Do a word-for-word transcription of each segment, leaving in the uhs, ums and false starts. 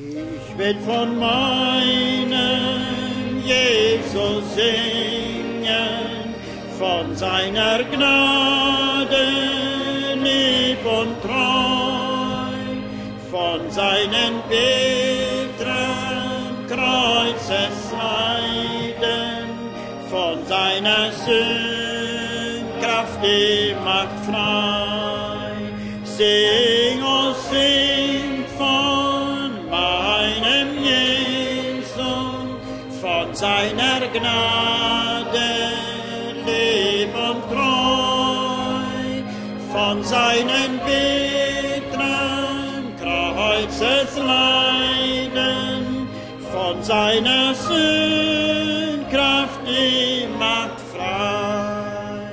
Ich will von meinem Jesus singen, von seiner Gnade lieb und treu, von seinen bitteren Kreuzesleiden, von seiner Sündkraft die Macht frei. Sing, oh sing von meinem Jesus, von seiner Gnade lieb und treu, von seinen bitteren Kreuzesleiden, von seiner Sündkraft die Macht frei.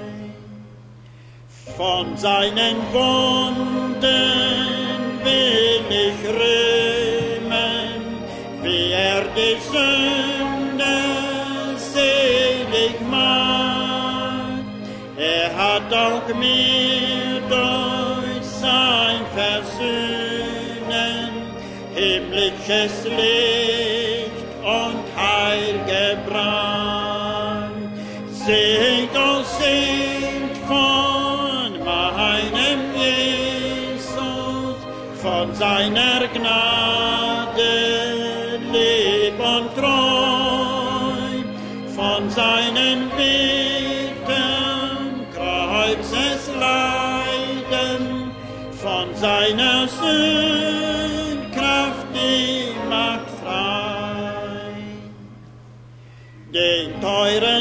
Von seinen Wunden will ich rühmen, wie er die Sünde selig macht. Er hat auch mir durch sein Versöhnen himmlisches Licht und Heil gebracht. Singt, oh singt von meinem Jesus, von seiner Gnade lieb und treu, von seinen Bitten Kreuzesleiden, von seiner Sündkraft die Macht frei. Den teuren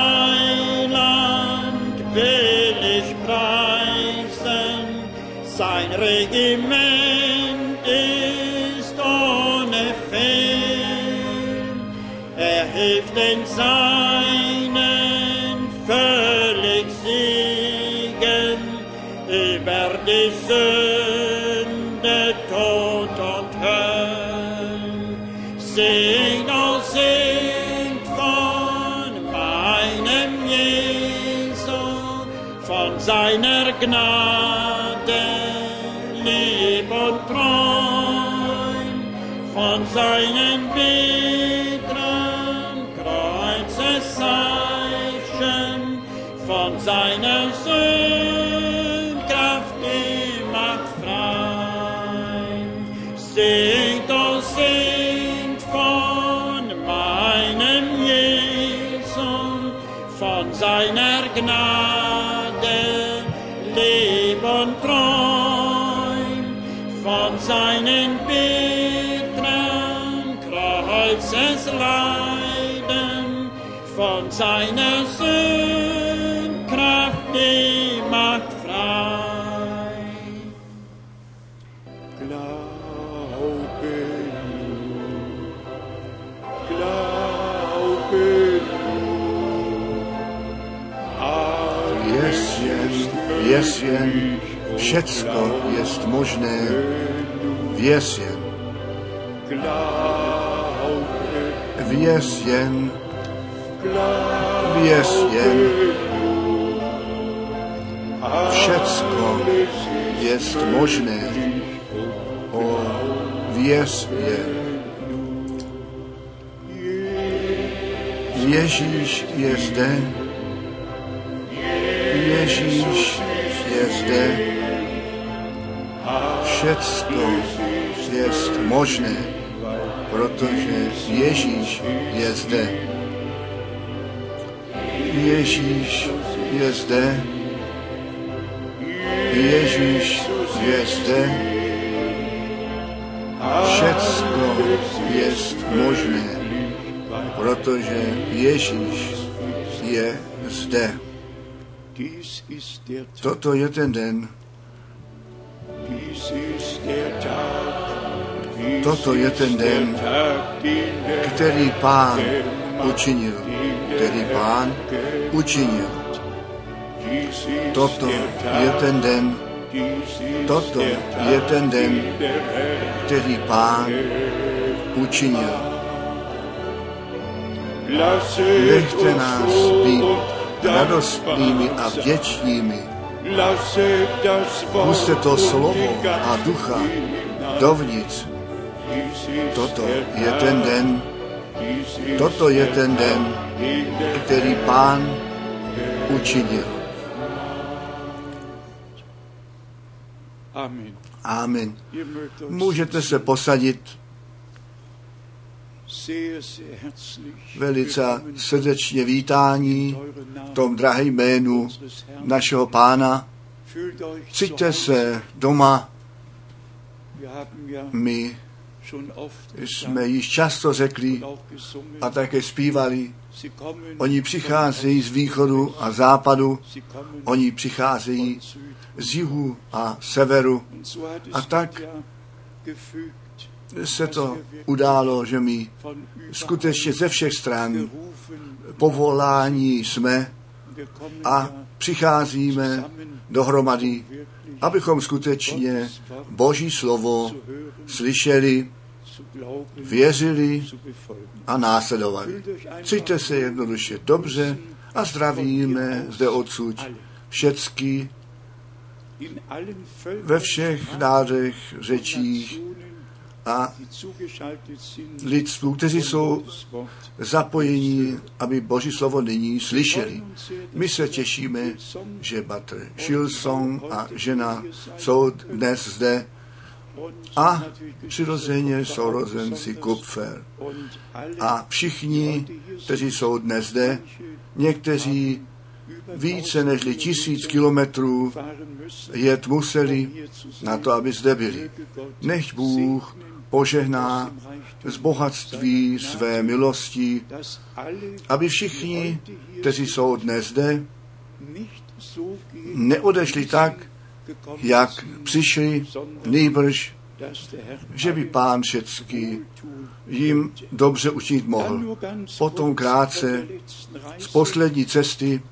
Heiland will ich preisen, sein Regiment ist ohne Fehl. Er hilft den Seinen völlig siegen über die Sünde, Tod und Hölle. Singt, oh singt von meinem Jesus, von seiner Gnade lieb und treu, von seinen bitteren Kreuzeszeichen, von seiner Sündkraft die Macht frei. Singt, oh singt von meinem Jesus, von seiner Gnade lieb und treu, von seinen bitteren Kreuzesleiden, von seiner Sündkraft die Macht frei. Glaube nur, glaube nur, Jesien, jesien, všetko jest možné v jesien. V jesien, v jesien, všetko jest možné o v jesien. Ježíš je zde, Ježíš je zde, všecko jest možné, protože Ježíš je zde. Ježíš je zde, Ježíš je zde, všecko jest možné, protože Ježíš je zde. Toto je ten den. Toto je ten den, který Pán učinil, který Pán učinil. Toto je ten den, toto je ten den, který Pán učinil. Nechte nás být radostnými a vděčnými. Puste to slovo a ducha dovnitř Toto je ten den, toto je ten den, který Pán učinil. Amen. Můžete se posadit. Velice srdečně vítání v tom drahém jménu našeho Pána. Cíťte se doma. My jsme již často řekli a také zpívali, oni přicházejí z východu a západu, oni přicházejí z jihu a severu. A tak se to událo, že my skutečně ze všech stran povolání jsme a přicházíme dohromady, abychom skutečně Boží slovo slyšeli, věřili a následovali. Cíťte se jednoduše dobře a zdravíme zde odsud všecky ve všech nádech, řečích a lidstvu, kteří jsou zapojení, aby Boží slovo nyní slyšeli. My se těšíme, že bratr Shilsong a žena jsou dnes zde a přirozeně sourozenci Kupfer. A všichni, kteří jsou dnes zde, někteří více než tisíc kilometrů jet museli na to, aby zde byli. Nechť Bůh požehná z bohatství své milosti, aby všichni, kteří jsou dnes zde, neodešli tak, jak přišli, nýbrž, že by Pán všecky jim dobře učinit mohl. Potom krátce z poslední cesty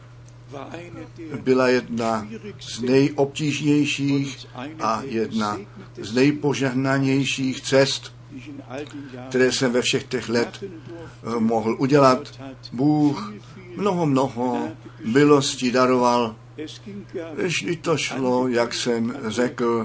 byla jedna z nejobtížnějších a jedna z nejpožehnanějších cest, které jsem ve všech těch let mohl udělat. Bůh mnoho, mnoho milostí daroval. Když to šlo, jak jsem řekl,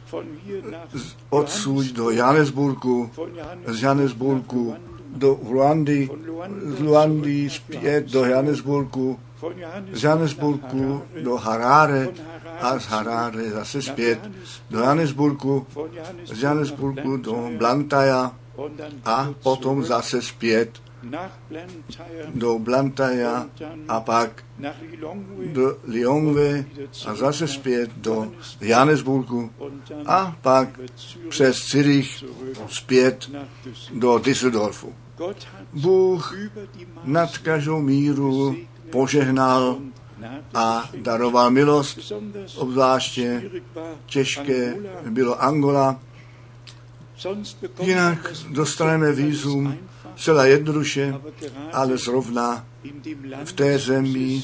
odsud do Johannesburgu, z Johannesburgu do Luandy, z Luandy zpět do Johannesburgu, z Johannesburgu do Harare a z Harare zase zpět do Johannesburgu, z Johannesburgu do Blantyre a potom zase zpět do Blantyre a pak do Lilongwe a zase zpět do Johannesburgu a pak přes Zürich zpět do Düsseldorfu. Bůh nad každou míru požehnal a daroval milost, obzvláště těžké bylo Angola. Jinak dostaneme vízum celá jednoduše, ale zrovna v té zemi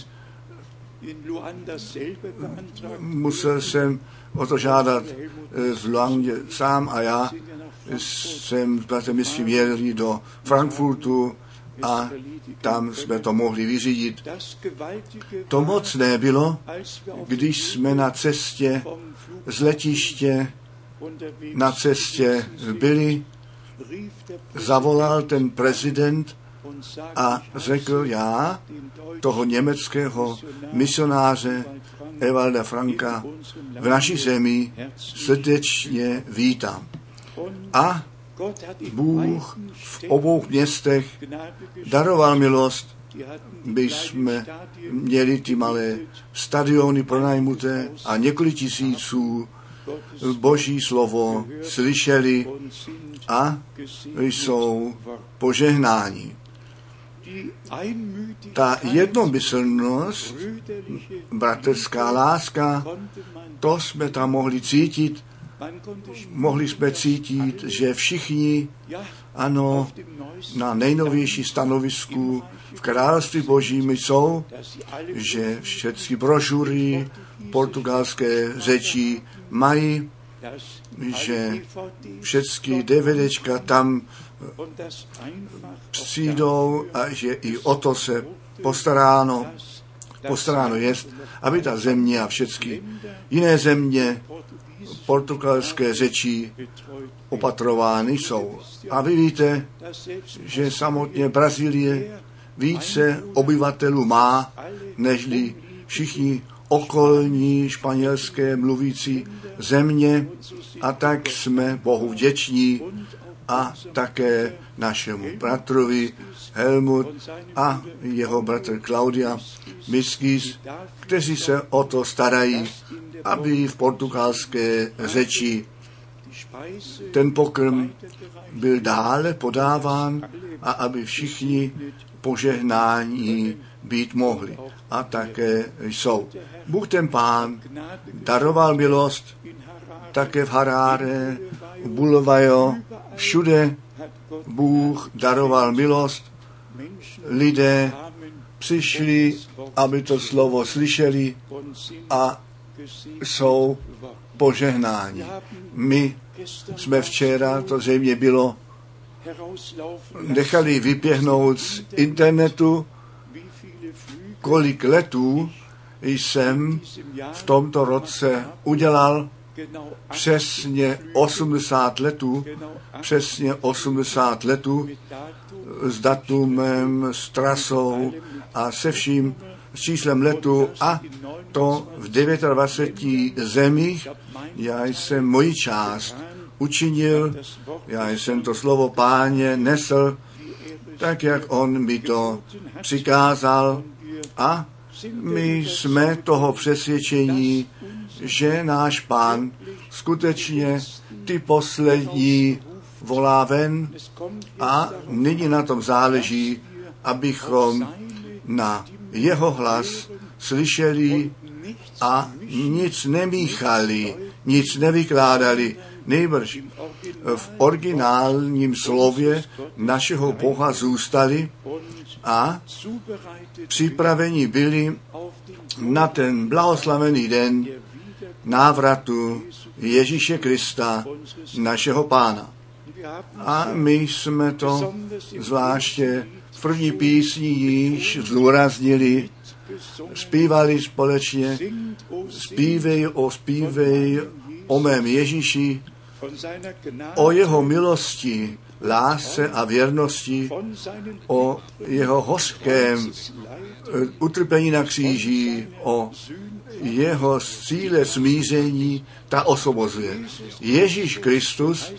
musel jsem o to žádat z Luandě sám a já jsem s myslím jeli do Frankfurtu a tam jsme to mohli vyřídit. To mocné bylo, když jsme na cestě z letiště na cestě byli, zavolal ten prezident a řekl, já toho německého misionáře Evalda Franka v naší zemi srdečně vítám. A Bůh v obou městech daroval milost, by jsme měli ty malé stadiony pronajmuté a několik tisíců Boží slovo slyšeli a jsou požehnáni. Ta jednomyslnost, bratrská láska, to jsme tam mohli cítit. Mohli jsme cítit, že všichni, ano, na nejnovější stanovisku v království Božím jsou, že všechny brožury portugalské řeči mají, že všechny DVDčka tam přijdou a že i o to se postaráno. postaráno jest, aby ta země a všechny jiné země portugalské řeči opatrovány jsou. A vy víte, že samotně Brazílie více obyvatelů má, nežli všichni okolní španělské mluvící země, a tak jsme Bohu vděční a také našemu bratrovi Helmut a jeho bratr Claudia Miskis, kteří se o to starají, aby v portugalské řeči ten pokrm byl dále podáván a aby všichni požehnání být mohli. A také jsou. Bůh ten Pán daroval milost také v Haráre, v Bulawayo, všude Bůh daroval milost. Lidé přišli, aby to slovo slyšeli a jsou požehnáni. My jsme včera, to zřejmě bylo, nechali vypěhnout z internetu, kolik letů jsem v tomto roce udělal, přesně osmdesát letů, přesně osmdesát letů s datumem, s trasou a se vším, s číslem letu, a to v dvaceti devíti zemích. Já jsem moji část učinil, já jsem to slovo Páně nesl, tak jak on mi to přikázal, a my jsme toho přesvědčení, že náš Pán skutečně ty poslední volá ven a nyní na tom záleží, abychom na jeho hlas slyšeli a nic nemíchali, nic nevykládali, nejbrž v originálním slově našeho Boha zůstali a připraveni byli na ten blahoslavený den návratu Ježíše Krista, našeho Pána. A my jsme to zvláště v první písni již zdůraznili, zpívali společně, zpívej o, zpívej o mém Ježíši, o jeho milosti, lásce a věrnosti, o jeho hořkém utrpení na kříži, o jeho síle smíření, ta osvobozuje. Ježíš Kristus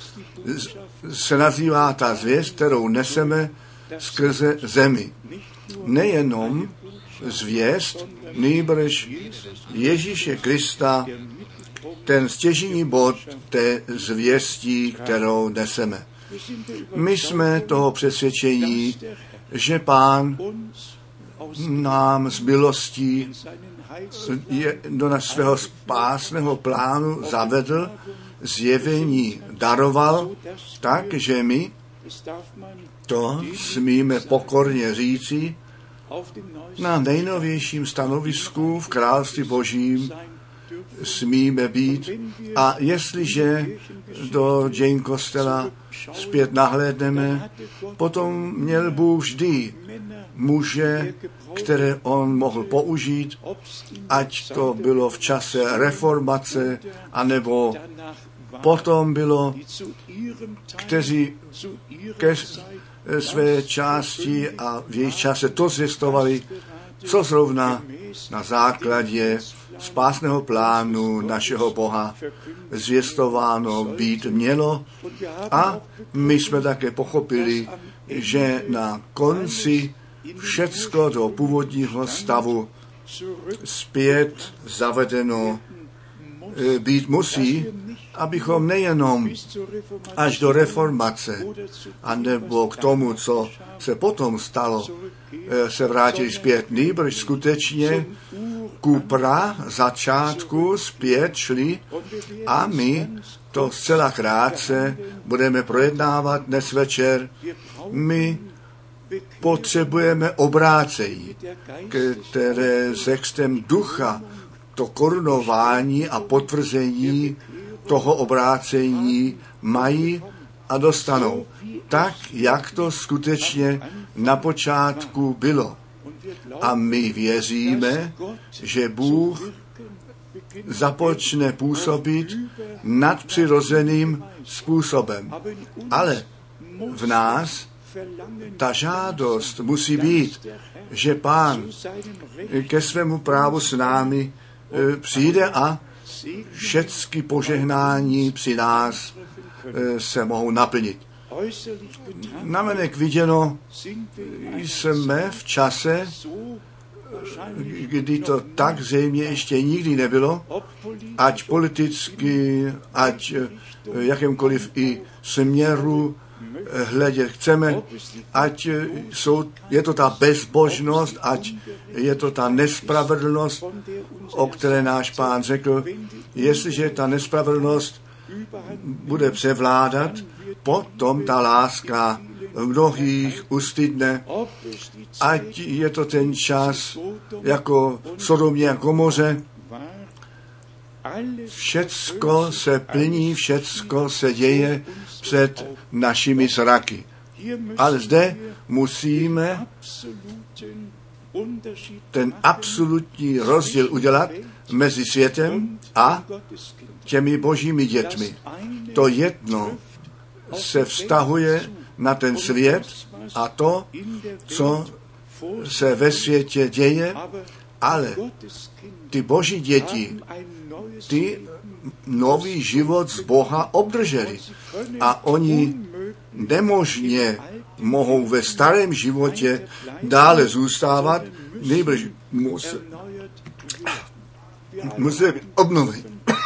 se nazývá ta zvěst, kterou neseme skrze zemi. Nejenom zvěst, nýbrž Ježíše Krista, ten stěžejní bod té zvěstí, kterou neseme. My jsme toho přesvědčení, že Pán nám z milostí je do našeho spásného plánu zavedl, zjevení daroval, tak, že my to smíme pokorně říci, na nejnovějším stanovisku v království Božím smíme být. A jestliže do dějin kostela zpět nahlédneme, potom měl Bůh vždy muže, které on mohl použít, ať to bylo v čase reformace, anebo potom bylo, kteří ke své části a v jejich čase to zvěstovali, co zrovna na základě spásného plánu našeho Boha zvěstováno být mělo. A my jsme také pochopili, že na konci všecko do původního stavu zpět zavedeno být musí, abychom nejenom až do reformace, anebo k tomu, co se potom stalo, se vrátili zpět, nýbrž skutečně ku pra začátku zpět šli, a my to zcela krátce budeme projednávat dnes večer. My potřebujeme obrácení, které s textem ducha, to korunování a potvrzení toho obrácení mají a dostanou. Tak, jak to skutečně na počátku bylo. A my věříme, že Bůh započne působit nadpřirozeným způsobem. Ale v nás ta žádost musí být, že Pán ke svému právu s námi přijde a všechny požehnání při nás se mohou naplnit. Navenek viděno jsme v čase, kdy to tak zřejmě ještě nikdy nebylo, ať politicky, ať jakémkoliv i směru hledět chceme, ať jsou, je to ta bezbožnost, ať je to ta nespravedlnost, o které náš Pán řekl, jestliže ta nespravedlnost bude převládat, potom ta láska mnohých ustydne, ať je to ten čas jako Sodomě a Gomoře. Všecko se plní, všecko se děje před našimi zraky. Ale zde musíme ten absolutní rozdíl udělat mezi světem a těmi božími dětmi. To jedno se vztahuje na ten svět a to, co se ve světě děje, ale ty boží děti, ty nový život z Boha obdrželi. A oni nemožně mohou ve starém životě dále zůstávat, nejbrž musí, musí být obnoveni.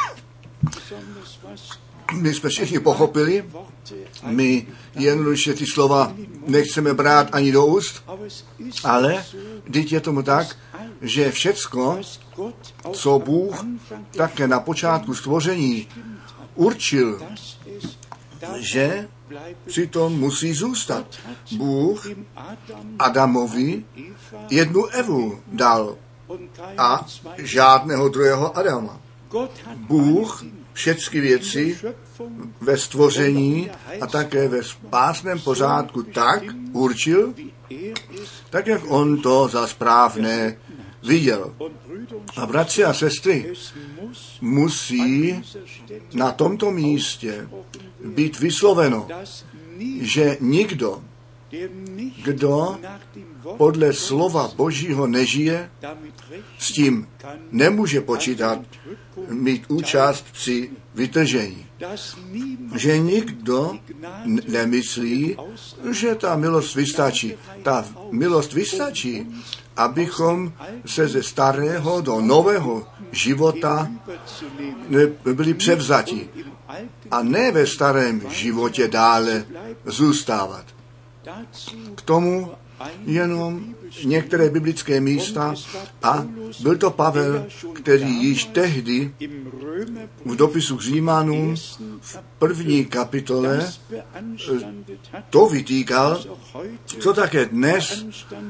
My jsme všichni pochopili, my jednoduše ty slova nechceme brát ani do úst, ale teď je tomu tak, že všecko, co Bůh také na počátku stvoření určil, že přitom musí zůstat. Bůh Adamovi jednu Evu dal a žádného druhého Adama. Bůh všechny věci ve stvoření a také ve spásném pořádku tak určil, tak jak on to za správné viděl. A bratři a sestry, musí na tomto místě být vysloveno, že nikdo, kdo podle slova Božího nežije, s tím nemůže počítat mít účast při vytržení. Že nikdo nemyslí, že ta milost vystačí. Ta milost vystačí, abychom se ze starého do nového života byli převzati. A ne ve starém životě dále zůstávat. K tomu jenom některé biblické místa a byl to Pavel, který již tehdy v dopisu k Římanům v první kapitole to vytýkal, co také dnes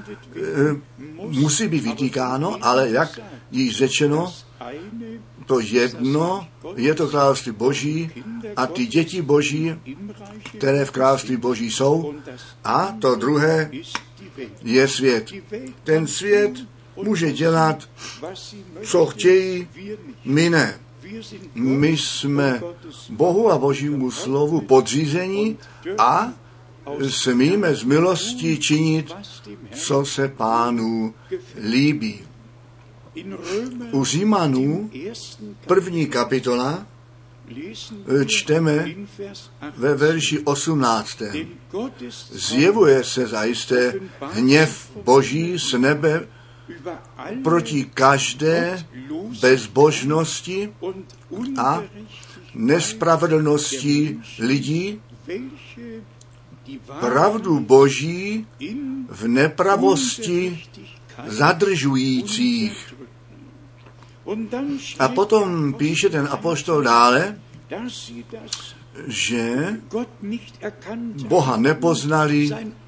musí být vytýkáno, ale jak již řečeno, to jedno je to království Boží a ty děti Boží, které v království Boží jsou, a to druhé je svět. Ten svět může dělat, co chtějí, my ne. My jsme Bohu a Božímu slovu podřízení a smíme z milostí činit, co se Pánu líbí. U Římanů první kapitola čteme ve verši osmnáctém. Zjevuje se zajisté hněv Boží z nebe proti každé bezbožnosti a nespravedlnosti lidí, pravdu Boží v nepravosti zadržujících. A potom píše ten apoštol dále, že Boha nepoznali,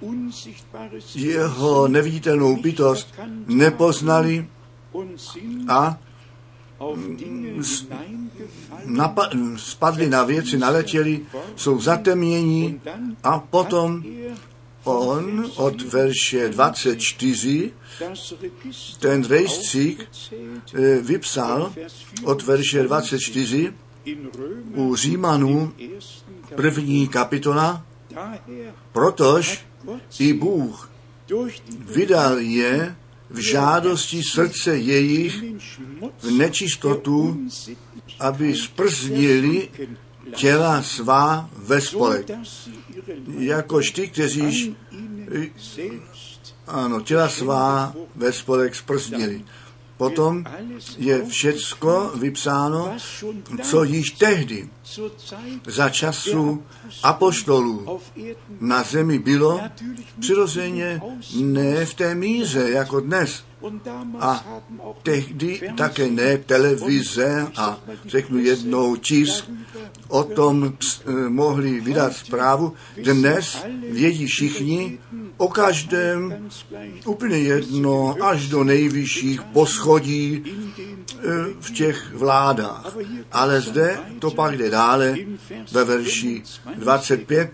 jeho neviditelnou bytost nepoznali a napa- spadli na věci, naletěli, jsou zatemnění a potom on od verše dvacet čtyři ten rejstřík vypsal od verše dvacet čtyři u Římanů první kapitola, protož i Bůh vydal je v žádosti srdce jejich v nečistotu, aby sprznili těla svá ve spolek. Jakož ty, kteří ano, těla svá ve spolek sprznili. Potom je všecko vypsáno, co již tehdy za času apoštolů na zemi bylo, přirozeně ne v té míře jako dnes. A tehdy také ne televize a řeknu jednou tisk, o tom mohli vydat zprávu. Dnes vědí všichni o každém úplně jedno až do nejvyšších poschodí v těch vládách. Ale zde to pak jde dále ve verši dvacet pět,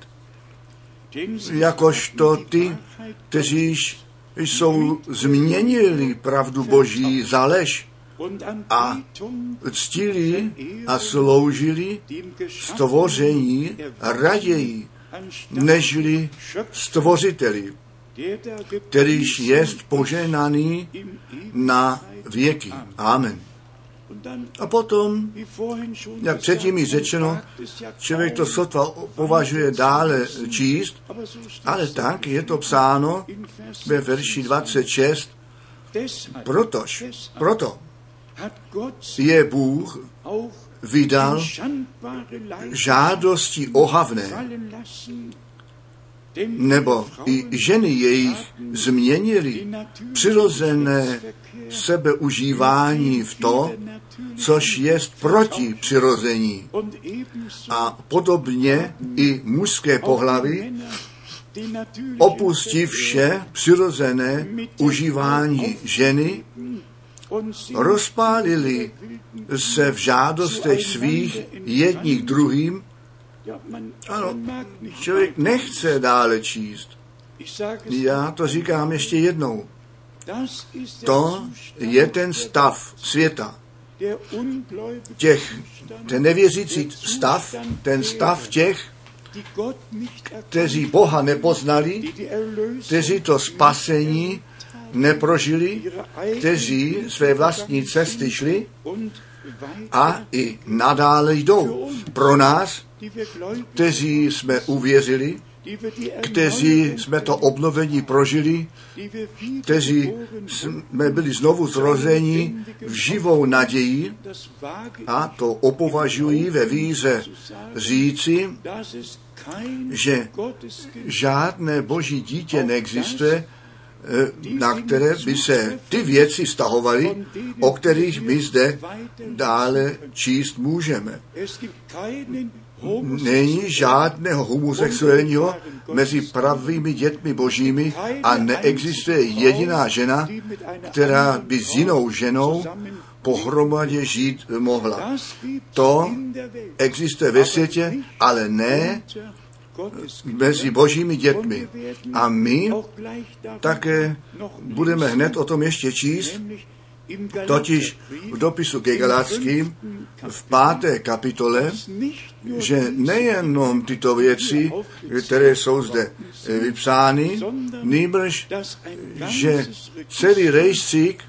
jakožto ty, kteří jsou změnili pravdu Boží za lež a ctili a sloužili stvoření raději, nežli stvořiteli, kterýž jest požehnaný na věky. Amen. A potom, jak předtím již řečeno, člověk to sotva považuje dále číst, ale tak je to psáno ve verši dvacet šest, protož, proto je Bůh vydal žádosti ohavné, nebo i ženy jejich změnili přirozené sebeužívání v to, což jest proti přirození. A podobně i mužské pohlaví opustí vše přirozené užívání ženy, rozpálili se v žádostech svých jedních druhým. Ano, člověk nechce dále číst. Já to říkám ještě jednou. To je ten stav světa. Těch, ten nevěřící stav, ten stav těch, kteří Boha nepoznali, kteří to spasení neprožili, kteří své vlastní cesty šli a i nadále jdou. Pro nás, kteří jsme uvěřili, kteří jsme to obnovení prožili, kteří jsme byli znovu zrozeni v živou naději, a to opovažují ve víře říci, že žádné boží dítě neexistuje, na které by se ty věci stahovaly, o kterých my zde dále číst můžeme. Není žádného homosexuálního mezi pravými dětmi božími a neexistuje jediná žena, která by s jinou ženou pohromadě žít mohla. To existuje ve světě, ale ne mezi božími dětmi. A my také budeme hned o tom ještě číst, totiž v dopisu ke Galatským v páté kapitole, že nejenom tyto věci, které jsou zde vypsány, nýbrž, že celý rejstřík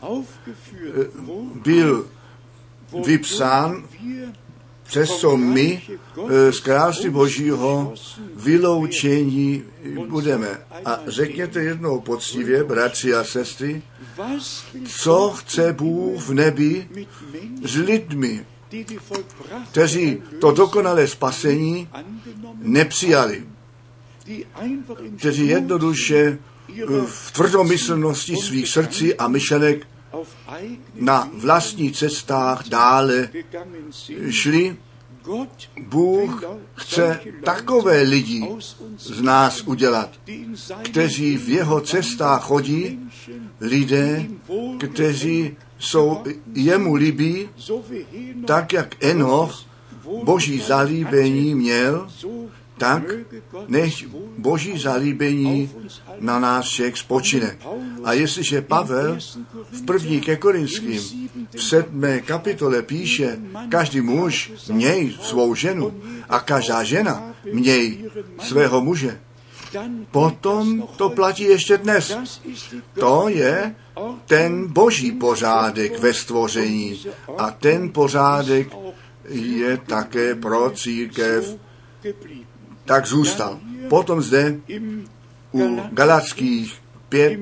byl vypsán, přes co my z království Božího vyloučení budeme. A řekněte jednou poctivě, bratři a sestry, co chce Bůh v nebi s lidmi, kteří to dokonalé spasení nepřijali, kteří jednoduše v tvrdomyslnosti svých srdcí a myšlenek na vlastních cestách dále šli. Bůh chce takové lidi z nás udělat, kteří v jeho cestách chodí, lidé, kteří jsou jemu líbí, tak jak Enoch boží zalíbení měl, tak nech Boží zalíbení na nás všech spočine. A jestliže Pavel v první ke Korinským v sedmé kapitole píše, každý muž měj svou ženu a každá žena měj svého muže, potom to platí ještě dnes. To je ten Boží pořádek ve stvoření a ten pořádek je také pro církev, tak zůstal. Potom zde u Galatských pět,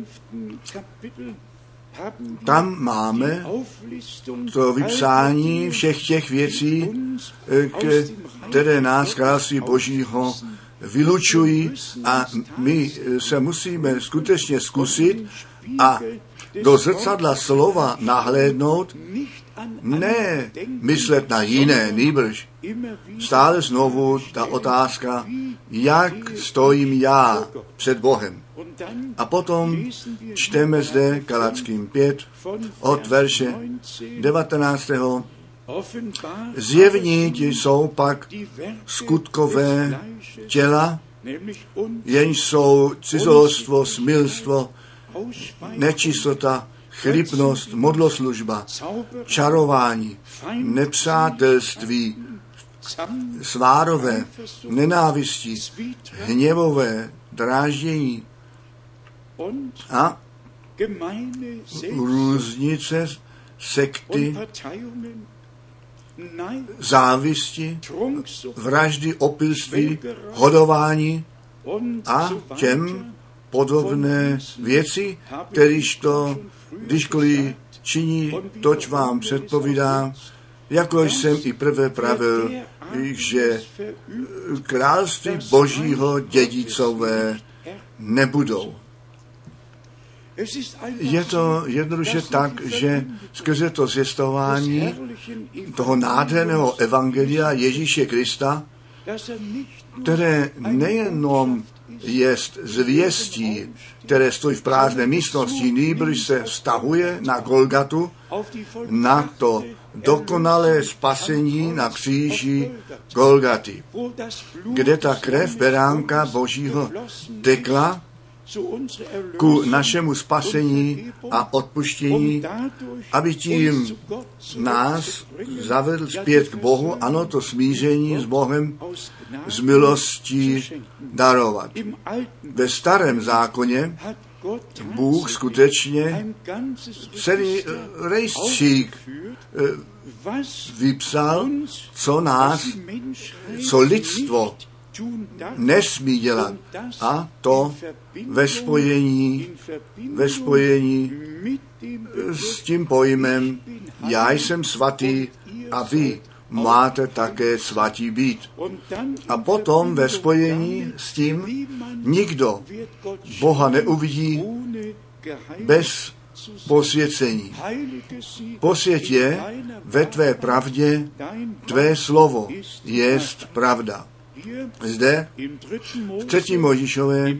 tam máme to vypsání všech těch věcí, které nás království Božího vylučují a my se musíme skutečně zkusit a do zrcadla slova nahlédnout, ne myslet na jiné, nýbrž stále znovu ta otázka, jak stojím já před Bohem. A potom čteme zde Galatským pět od verše devatenáctého. Zjevní jsou pak skutkové těla, jenž jsou cizolostvo, smilstvo, nečistota, chlipnost, modloslužba, čarování, nepřátelství, svárové, nenávisti, hněvové, dráždění a různice, sekty, závisti, vraždy, opilství, hodování a těm podobné věci, kterýž to, kdyžkoliv činí, toť vám předpovídám, jako jsem i prvé pravil, že království Božího dědicové nebudou. Je to jednoduše tak, že skrze to zvěstování toho nádherného evangelia Ježíše Krista, které nejenom jest zvěstí, které stojí v prázdné místnosti, nýbrž se vztahuje na Golgatu, na to dokonalé spasení na kříži Golgaty, kde ta krev beránka Božího tekla ku našemu spasení a odpuštění, aby tím nás zavedl zpět k Bohu, ano, to smíření s Bohem z milostí darovat. Ve starém zákoně Bůh skutečně celý rejstřík vypsal, co nás, co lidstvo nesmí dělat. A to ve spojení, ve spojení s tím pojmem já jsem svatý a vy máte také svatí být. A potom ve spojení s tím nikdo Boha neuvidí bez posvěcení. Posvěť je ve tvé pravdě, tvé slovo jest pravda. Zde v třetí Mojžíšové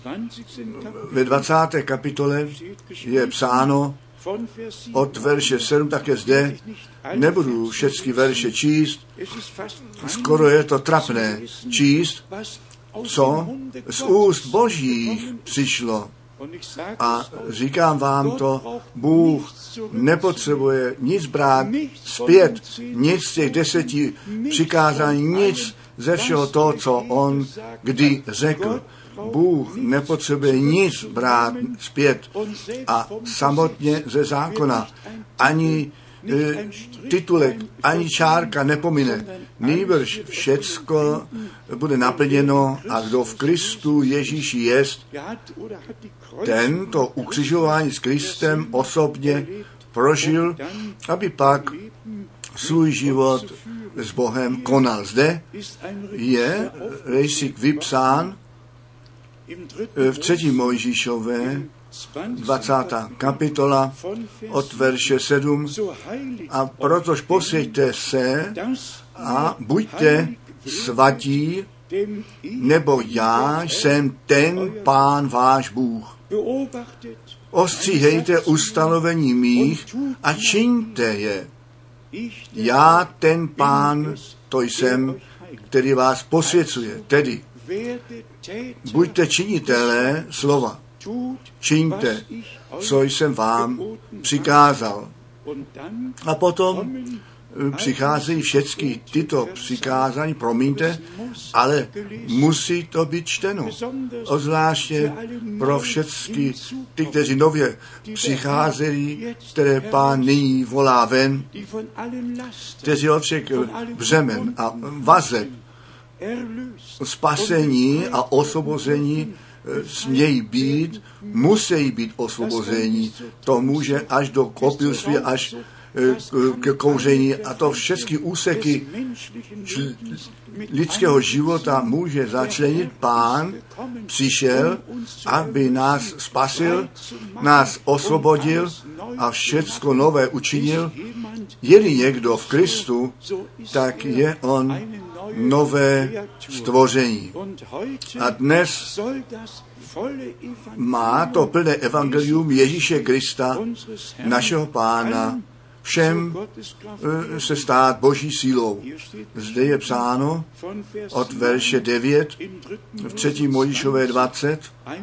ve dvacáté kapitole je psáno od verše sedm, také zde nebudu všechny verše číst, skoro je to trapné číst, co z úst Božích přišlo. A říkám vám to, Bůh nepotřebuje nic brát zpět, nic z těch deseti přikázání, nic ze všeho toho, co on kdy řekl. Bůh nepotřebuje nic brát zpět a samotně ze zákona ani e, titulek, ani čárka nepomine. Nýbrž všecko bude naplněno a kdo v Kristu Ježíši jest, ten to ukřižování s Kristem osobně prožil, aby pak svůj život s Bohem konal. Zde je rejstřík vypsán v třetí Mojžíšové, dvacátá kapitola od verše sedm. A protož posvěďte se a buďte svatí, nebo já jsem ten Pán váš Bůh. Ostříhejte ustanovení mých a čiňte je. Já ten Pán, to jsem, který vás posvěcuje. Tedy buďte činitelé slova. Čiňte, co jsem vám přikázal. A potom přicházejí všechny tyto přikázání, promiňte, ale musí to být čteno. Obzvláště pro všechny ty, kteří nově přicházejí, které Pán nyní volá ven, kteří od všech břemen a vazeb, spasení a osvobození smějí být, musí být osvobození. To může až do kopilství, až k kouření a to všechny úseky lidského života může začlenit. Pán přišel, aby nás spasil, nás osvobodil a všecko nové učinil. Je-li někdo v Kristu, tak je on nové stvoření. A dnes má to plné evangelium Ježíše Krista, našeho Pána, všem se stát Boží sílou. Zde je psáno od verše devět v třetí Mojžíšové dvacet.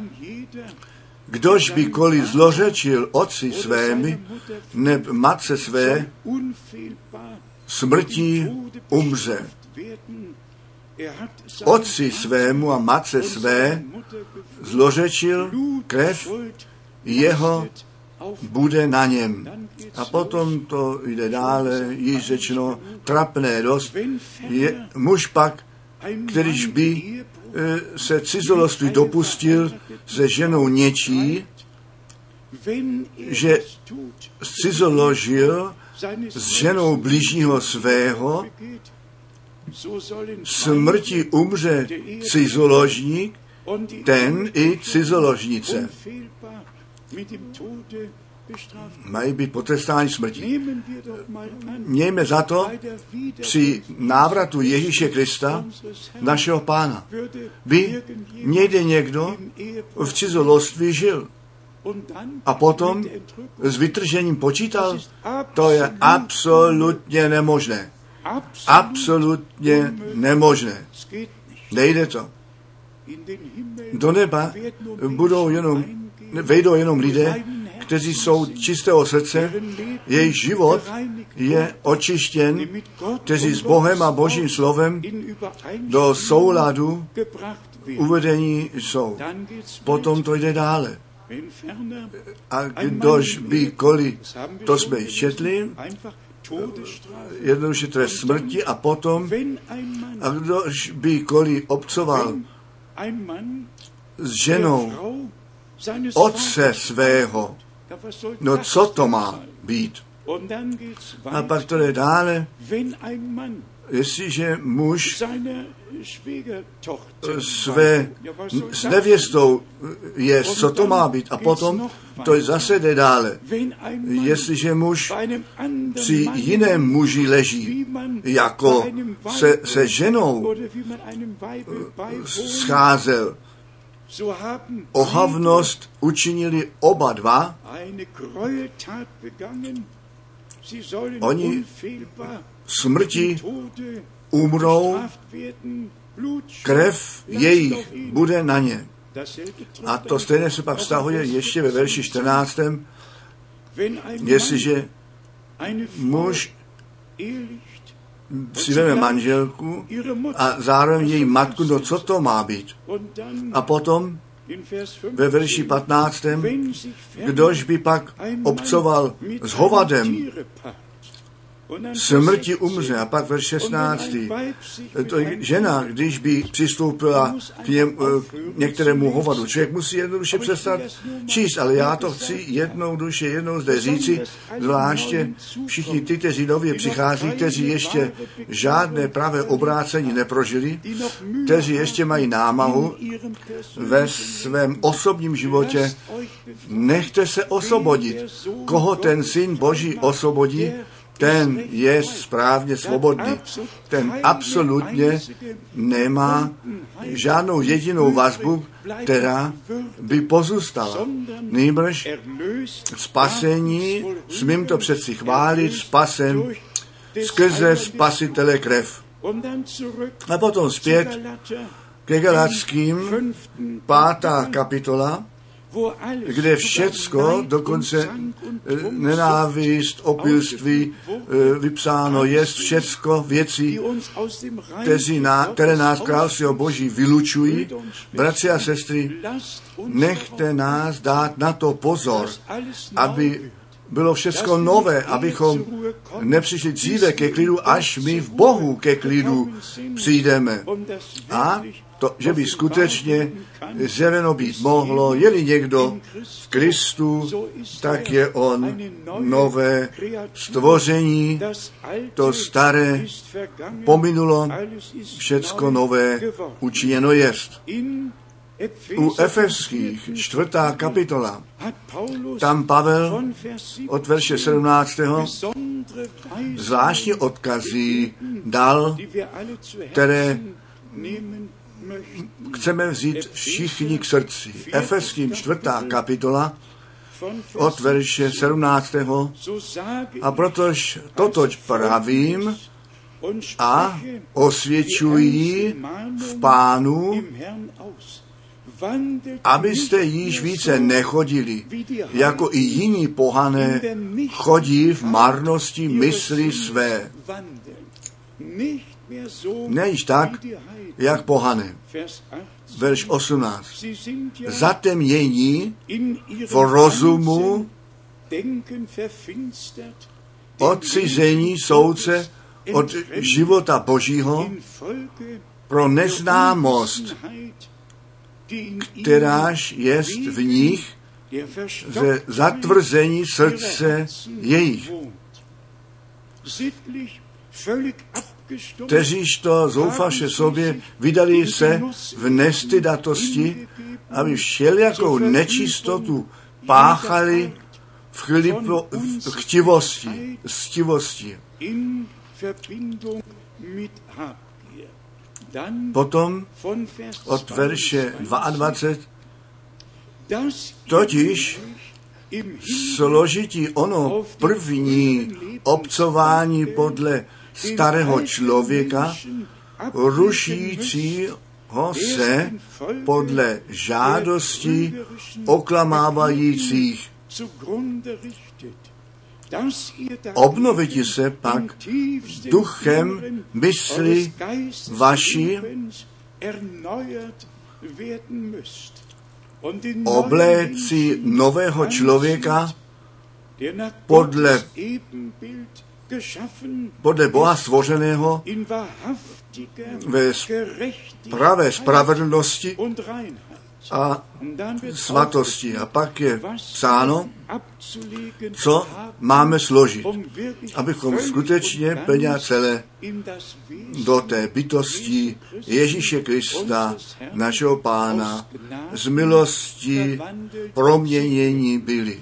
Kdož by koli zlořečil otci svémi, neb matce své, smrtí umře. Otci svému a matce své zlořečil, krev jeho bude na něm. A potom to jde dále, již řečeno, trapné dost. Je muž pak, kterýž by se cizoloství dopustil se ženou něčí, že cizoložil s ženou bližního svého, smrti umře cizoložník, ten i cizoložnice. Mají být potrestáni smrtí. Mějme za to, při návratu Ježíše Krista, našeho Pána, by někde někdo v cizoloství žil. A potom s vytržením počítal, to je absolutně nemožné. Absolutně nemožné. Nejde to. Do neba budou jenom, vejdou jenom lidé, kteří jsou čistého srdce, jejich život je očištěn, kteří s Bohem a Božím slovem do souladu uvedení jsou. Potom to jde dále. A kdož by koli, to jsme četli, jednoduše trest smrti a potom, a kdož by koli obcoval s ženou otce svého, no co to má být? A pak to jde dále, jestliže muž své s nevěstou je, co to má být? A potom to zase jde dále. Jestliže muž při jiném muži leží, jako se, se ženou scházel, ohavnost učinili oba dva, oni smrti umrou, krev jejich bude na ně. A to stejné se pak vztahuje ještě ve verši čtrnáctém Jestliže muž si veme manželku a zároveň její matku, no co to má být? A potom ve verši patnáctém Kdož by pak obcoval s hovadem, smrti umře. A pak verš šestnáctý To je žena, když by přistoupila k, něm, k některému hovadu. Člověk musí jednoduše přestat číst, ale já to chci jednou duše, jednou zde říci, zvláště všichni ty, kteří nově přichází, kteří ještě žádné pravé obrácení neprožili, kteří ještě mají námahu ve svém osobním životě. Nechte se osvobodit. Koho ten Syn Boží osvobodí, ten je správně svobodný. Ten absolutně nemá žádnou jedinou vazbu, která by pozůstala. Nýbrž spasení, smím to přeci chválit, spasen skrze Spasitele krev. A potom zpět ke Galatským, pátá kapitola, kde všecko, dokonce nenávist, opilství, vypsáno jest všecko věci, které nás království Boží vylučují. Bratři a sestry, nechte nás dát na to pozor, aby bylo všecko nové, abychom nepřišli dříve ke klidu, až my v Bohu ke klidu přijdeme. A to, že by skutečně zjeveno být mohlo, je-li někdo v Kristu, tak je on nové stvoření, to staré pominulo, všecko nové učiněno jest. U Efeských, čtvrtá kapitola, tam Pavel od verše sedmnáctého zvláštní odkazy dal, které chceme vzít všichni k srdci. Efeským čtvrtá kapitola od verše sedmnáctého A protože totož pravím a osvědčuji v Pánu, abyste již více nechodili, jako i jiní pohané chodí v marnosti mysli své. Ne již tak, jak pohané. Verš osmnáct. Zatemnění v rozumu, odcizení soudce od života Božího pro neznámost, kteráž jest v nich ze zatvrzení srdce jejich, kteříž to zoufalše sobě vydali se v nestydatosti, aby všelijakou nečistotu páchali v, chlipo, v chtivosti, stivosti. Potom od verše dvacet dva totiž složití ono první obcování podle starého člověka, rušícího se podle žádostí oklamávajících. Obnoviti se pak duchem mysli vaší, obléci nového člověka podle, podle Boha stvořeného ve pravé spravedlnosti a svatosti. A pak je psáno, co máme složit, abychom skutečně plně celé do té bytosti Ježíše Krista, našeho Pána, z milosti proměnění byli.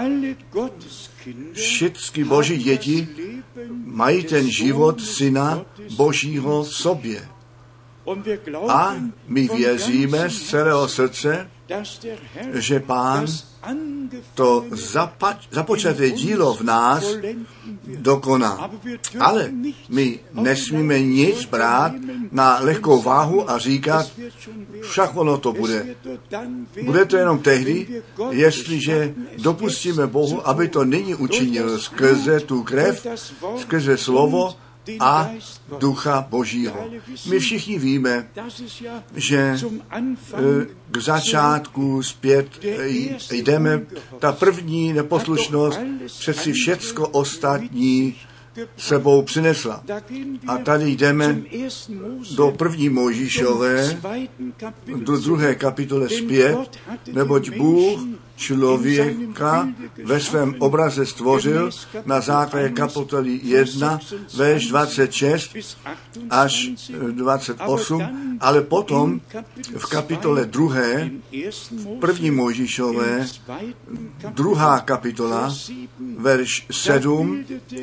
Všechny Boží děti mají ten život Syna Božího v sobě. A my věříme z celého srdce, že Pán to zapa- započaté dílo v nás dokoná. Ale my nesmíme nic brát na lehkou váhu a říkat, však ono to bude. Bude to jenom tehdy, jestliže dopustíme Bohu, aby to nyní učinil skrze tu krev, skrze slovo a Ducha Božího. My všichni víme, že k začátku zpět jdeme, ta první neposlušnost přeci všecko ostatní sebou přinesla. A tady jdeme do první Mojžíšové, do druhé kapitole zpět, neboť Bůh člověka ve svém obraze stvořil na základě kapitoly jedna, verš dvacet šest až dvacet osm, ale potom v kapitole druhé, první Mojžíšové, druhá kapitola, verš sedm,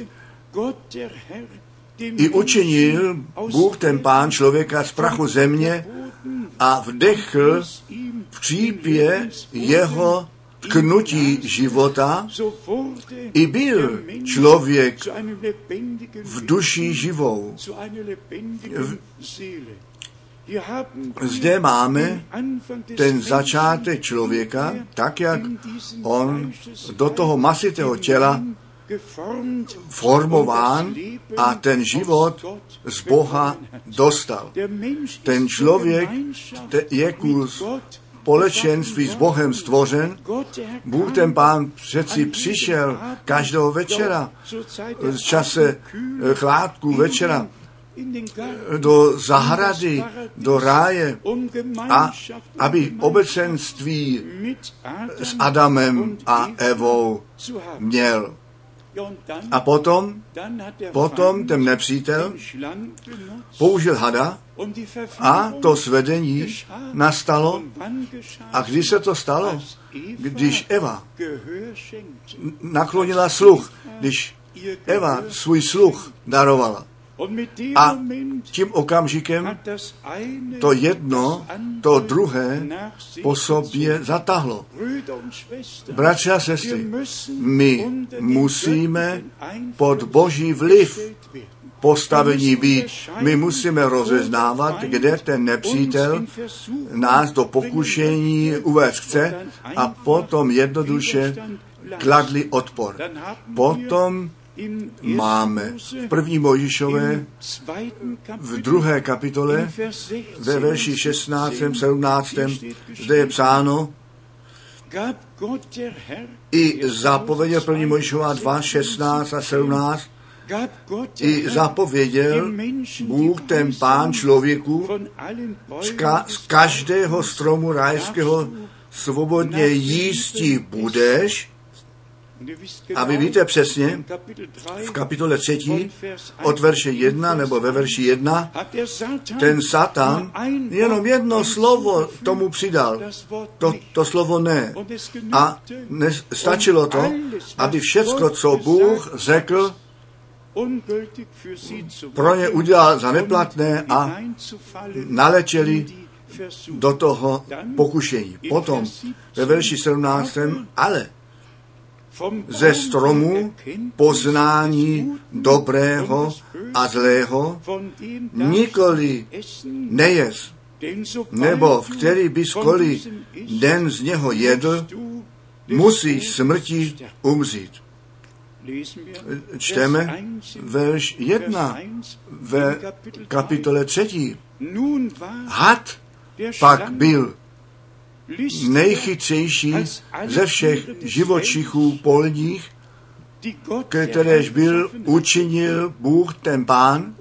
i učinil Bůh ten Pán člověka z prachu země a vdechl v přípě jeho tknutí života, i byl člověk v duši živou. Zde máme ten začátek člověka, tak jak on do toho masitého těla formován a ten život z Boha dostal. Ten člověk je ku společenství s Bohem stvořen. Bůh ten Pán přeci přišel každého večera, v čase chládku večera, do zahrady, do ráje, a aby obecenství s Adamem a Evou měl. A potom, potom ten nepřítel použil hada a to svedení nastalo. A když se to stalo? Když Eva naklonila sluch, když Eva svůj sluch darovala. A tím okamžikem to jedno, to druhé po sobě zatáhlo. Bratři a sestry, my musíme pod Boží vliv postavení být. My musíme rozeznávat, kde ten nepřítel nás do pokušení uvést chce, a potom jednoduše kladli odpor. Potom máme v první Mojžíšové v druhé kapitole ve verši šestnáctém sedmnáctém zde je psáno, i zapověděl první Mojžíšova dva, šestnáct a sedmnáct, i zapověděl Bůh ten Pán člověku, z každého stromu rajského svobodně jísti budeš. A vy víte přesně, v kapitole třetí, od verše jedna nebo ve verši jedna, ten Satan jenom jedno slovo tomu přidal, to, to slovo ne. A ne, stačilo to, aby všecko, co Bůh řekl, pro ně udělal za neplatné a naletěli do toho pokušení. Potom ve verši sedmnáctém, ale ze stromu poznání dobrého a zlého nikoli nejez, nebo v který byskoli den z něho jedl, musíš smrti umřít. Čteme verš jedna ve kapitole třetí. Had pak byl nejchytřejší ze všech živočichů polních, kteréž byl učinil Bůh ten Pán,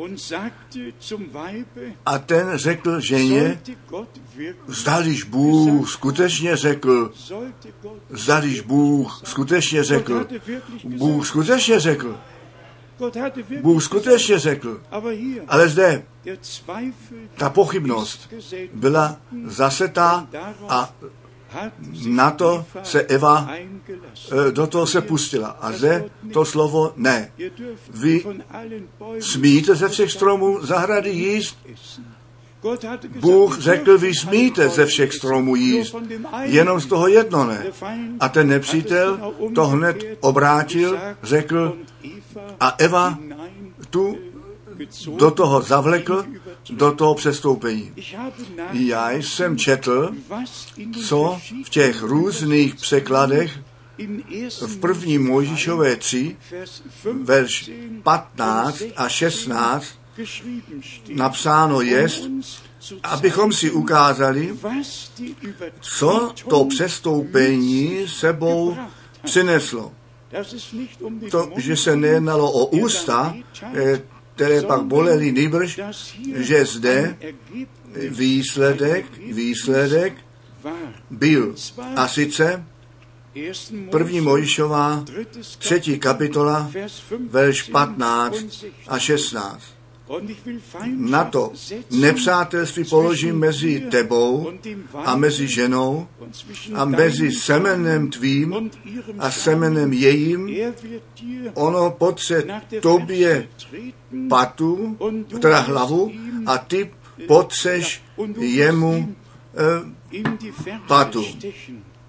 a ten řekl ženě, zdališ Bůh skutečně řekl, zdališ Bůh skutečně řekl, Bůh skutečně řekl, Bůh skutečně řekl, ale zde ta pochybnost byla zasetá a na to se Eva do toho se pustila. A zde to slovo ne. Vy smíte ze všech stromů zahrady jíst? Bůh řekl, vy smíte ze všech stromů jíst, jenom z toho jedno ne. A ten nepřítel to hned obrátil, řekl, a Eva tu do toho zavlekl, do toho přestoupení. Já jsem četl, co v těch různých překladech v první Mojžíšové tři, verš patnáct a šestnáct napsáno jest, abychom si ukázali, co to přestoupení sebou přineslo. To, že se nejednalo o ústa, které pak bolely, nýbrž, že zde výsledek, výsledek byl. A sice první Mojžíšova třetí kapitola, verš patnáct a šestnáct. Na to nepřátelství položím mezi tebou a mezi ženou a mezi semenem tvým a semenem jejím. Ono potře tobě patu, teda hlavu, a ty potřeš jemu eh, patu.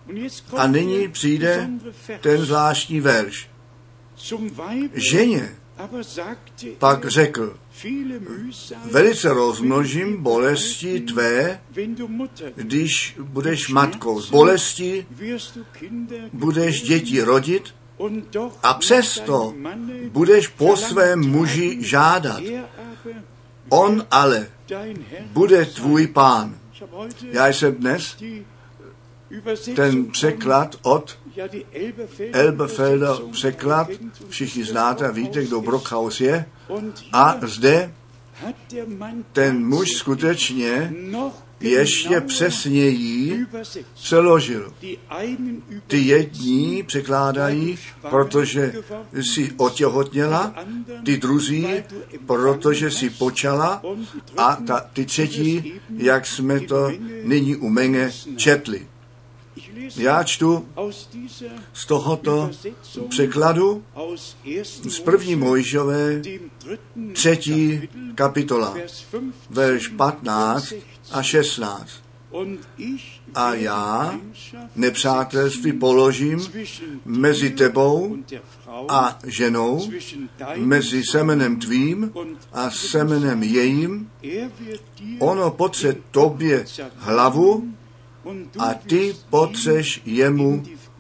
A nyní přijde ten zvláštní verš. Ženě pak řekl, velice rozmnožím bolesti tvé, když budeš matkou. Z bolesti budeš děti rodit a přesto budeš po svém muži žádat. On ale bude tvůj pán. Já jsem dnes ten překlad od Elberfelder překlad, všichni znáte a víte, kdo Brockhaus je. A zde ten muž skutečně ještě přesněji přeložil. Ty jední překládají, protože si otěhotněla, ty druzí, protože si počala a ta, ty třetí, jak jsme to nyní u Menge četli. Já čtu z tohoto překladu z první Mojžíšové třetí kapitola, verš patnáct a šestnáct. A já nepřátelství položím mezi tebou a ženou, mezi semenem tvým a semenem jejím. Ono potře tobě hlavu a ty potřeš jemu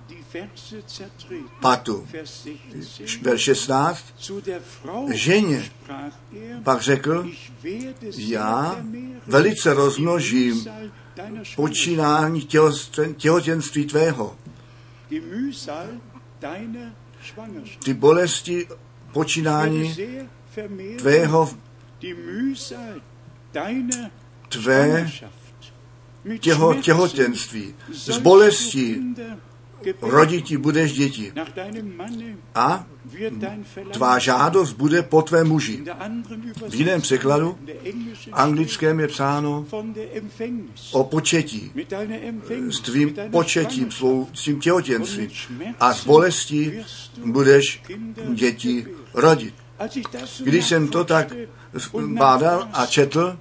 patu. Verš šestnáct. Ženě pak řekl, já velice rozmnožím počínání těhotenství tvého. Ty bolesti počínání tvého, tvé těho těhotenství. Z bolestí roditi budeš děti. A tvá žádost bude po tvém muži. V jiném překladu, anglickém, je psáno o početí. S tvým početím, svou, s tím těhotenstvím. A z bolestí budeš děti rodit. Když jsem to tak bádal a četl,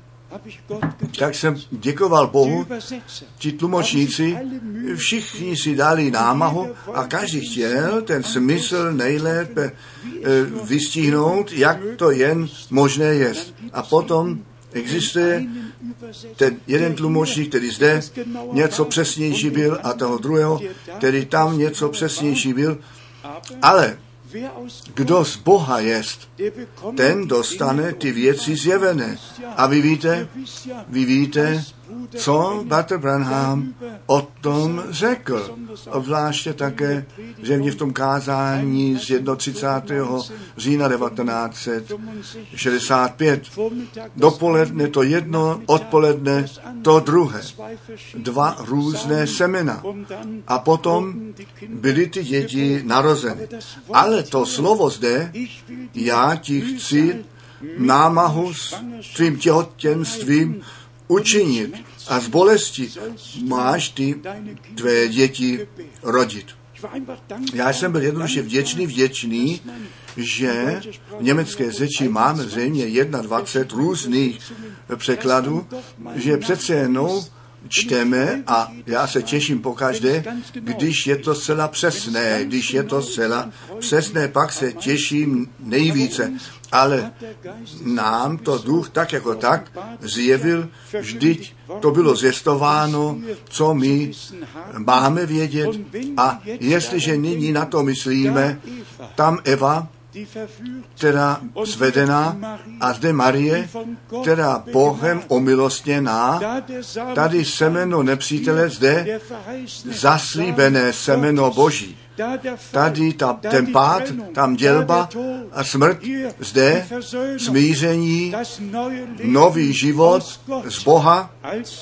tak jsem děkoval Bohu, ti tlumočníci, všichni si dali námahu a každý chtěl ten smysl nejlépe vystihnout, jak to jen možné je. A potom existuje ten jeden tlumočník, který zde něco přesnější byl a toho druhého, který tam něco přesnější byl, ale kdo z Boha jest, ten dostane ty věci zjevené. A vy víte, vy víte, co bratr Branham o tom řekl. Obzvláště také, že mě v tom kázání z třicátého prvního října devatenáct set šedesát pět dopoledne to jedno, odpoledne to druhé. Dva různé semena. A potom byly ty děti narozeny. Ale to slovo zde, já ti chci námahu s tvým těhotenstvím učinit a z bolesti máš ty tvé děti rodit. Já jsem byl jednoduše vděčný, vděčný, že v německé řeči máme zřejmě dvacet jedna různých překladů, že přece jenom čteme a já se těším pokaždé, když je to zcela přesné, když je to zcela přesné, pak se těším nejvíce. Ale nám to duch tak jako tak zjevil, vždyť to bylo zjistováno, co my máme vědět a jestliže nyní na to myslíme, tam Eva, která zvedená, a zde Marie, která Bohem omilostněná, tady semeno nepřítele, zde zaslíbené semeno Boží. Tady ta, ten pád, tam dělba a smrt, zde smíření, nový život z Boha,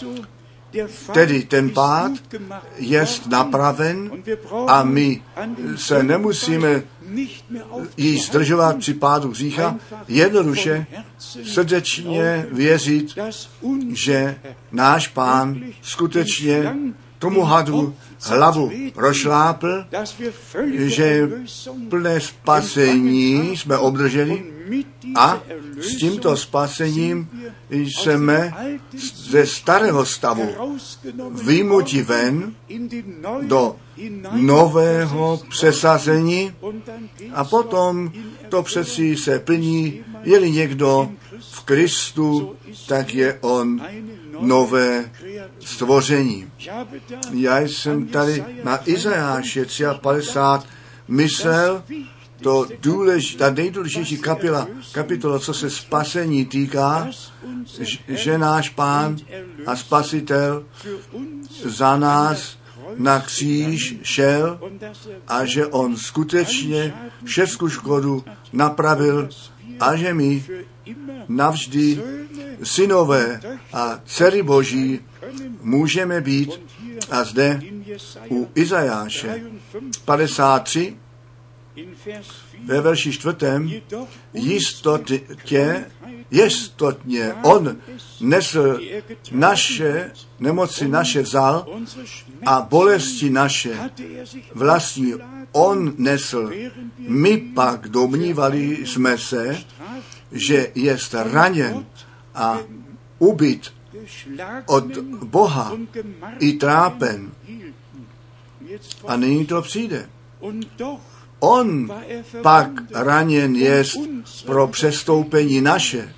tedy ten pád jest napraven a my se nemusíme již zdržovat při pádu hřícha, jednoduše srdečně věřit, že náš Pán skutečně tomu hadu hlavu rozšlápl, že plné spasení jsme obdrželi a s tímto spasením jsme ze starého stavu vyjmuti ven do nového přesazení a potom to přeci se plní, je-li někdo v Kristu, tak je on nové stvoření. Já jsem tady na Izajáše padesát tři myslel, to důlež, ta nejdůležitější kapitola, kapitola, co se spasení týká, že náš Pán a Spasitel za nás na kříž šel a že on skutečně všechnu škodu napravil a že my navždy synové a dcery Boží můžeme být. A zde u Izajáše padesát tři ve verši čtvrtém jistotě, jistotně on nesl naše nemoci, naše vzal a bolesti naše vlastní on nesl. My pak domnívali jsme se, že jest raněn a ubyt od Boha i trápen. A nyní to přijde. On pak raněn jest pro přestoupení naše.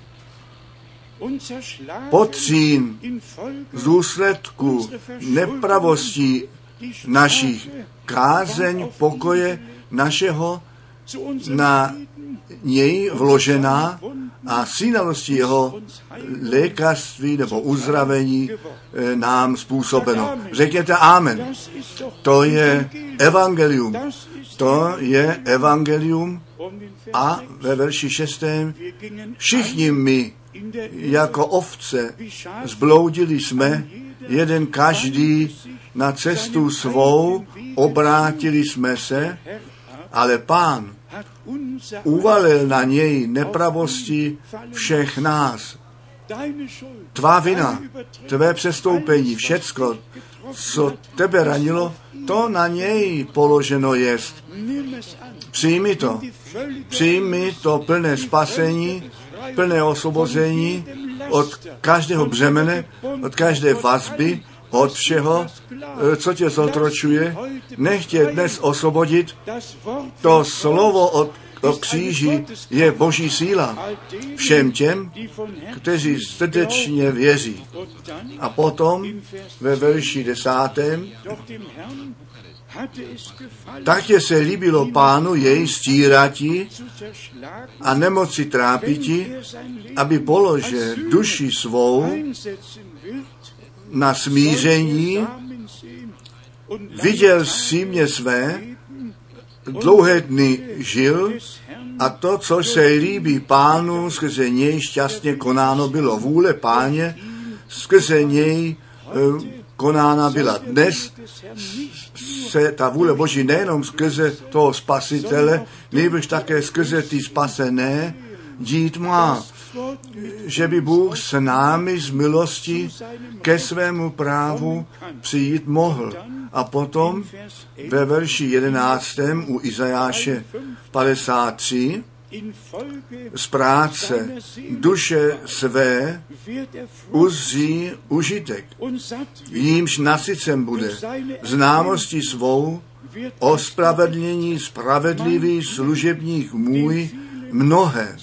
Potřín z důsledku nepravostí našich, kázeň pokoje našeho na něj vložená a synavosti jeho lékařství nebo uzdravení nám způsobeno. Řekněte amen. To je evangelium. To je evangelium a ve verši šestém všichni my jako ovce zbloudili jsme, jeden každý na cestu svou, obrátili jsme se, ale Pán uvalil na něj nepravosti všech nás. Tvá vina, tvé přestoupení, všecko, co tebe ranilo, to na něj položeno jest. Přijmi to. Přijmi to plné spasení, plné osvobození od každého břemene, od každé vazby, od všeho, co tě zotročuje. Nech tě dnes osvobodit. To slovo od, od kříži je Boží síla všem těm, kteří srdečně věří. A potom ve verši desátém takže se líbilo Pánu jej stírati a nemoci trápiti, aby položil duši svou na smíření, viděl si mě své, dlouhé dny žil a to, co se líbí Pánu, skrze něj šťastně konáno bylo. Vůle Páně, skrze něj konána byla. Dnes se ta vůle Boží nejenom skrze toho Spasitele, nýbrž také skrze ty spasené dít má, že by Bůh s námi z milosti ke svému právu přijít mohl. A potom ve verši jedenáctém u Izajáše padesát tři z práce duše své uzří užitek, jímž nasycen bude, známosti svou, ospravedlnění spravedlivý služebník můj mnohé,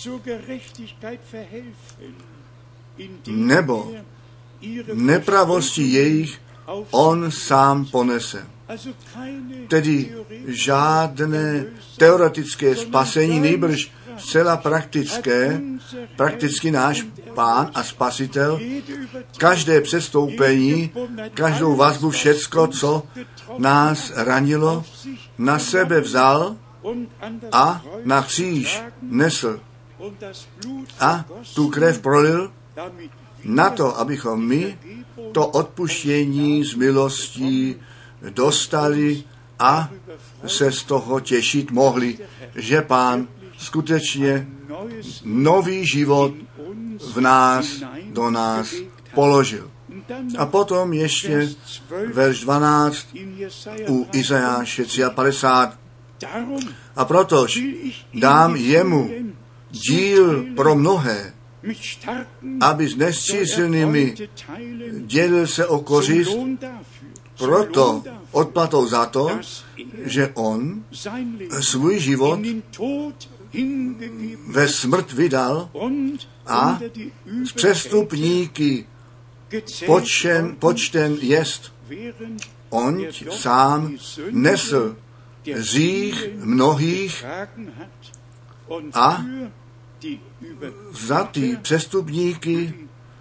nebo nepravosti jejich on sám ponese. Tedy žádné teoretické spasení, nýbrž zcela praktické, prakticky náš Pán a Spasitel, každé přestoupení, každou vazbu, všecko, co nás ranilo, na sebe vzal a na kříž nesl a tu krev prolil na to, abychom my to odpuštění z milostí dostali a se z toho těšit mohli, že Pán skutečně nový život v nás, do nás položil. A potom ještě verš dvanáct u Izajáše padesát tři. A protož dám jemu díl pro mnohé, aby s nesčíslnými dělil se o kořist, proto odplatou za to, že on svůj život ve smrt vydal a z přestupníky počten, počten jest. On sám nesl hřích mnohých a za ty přestupníky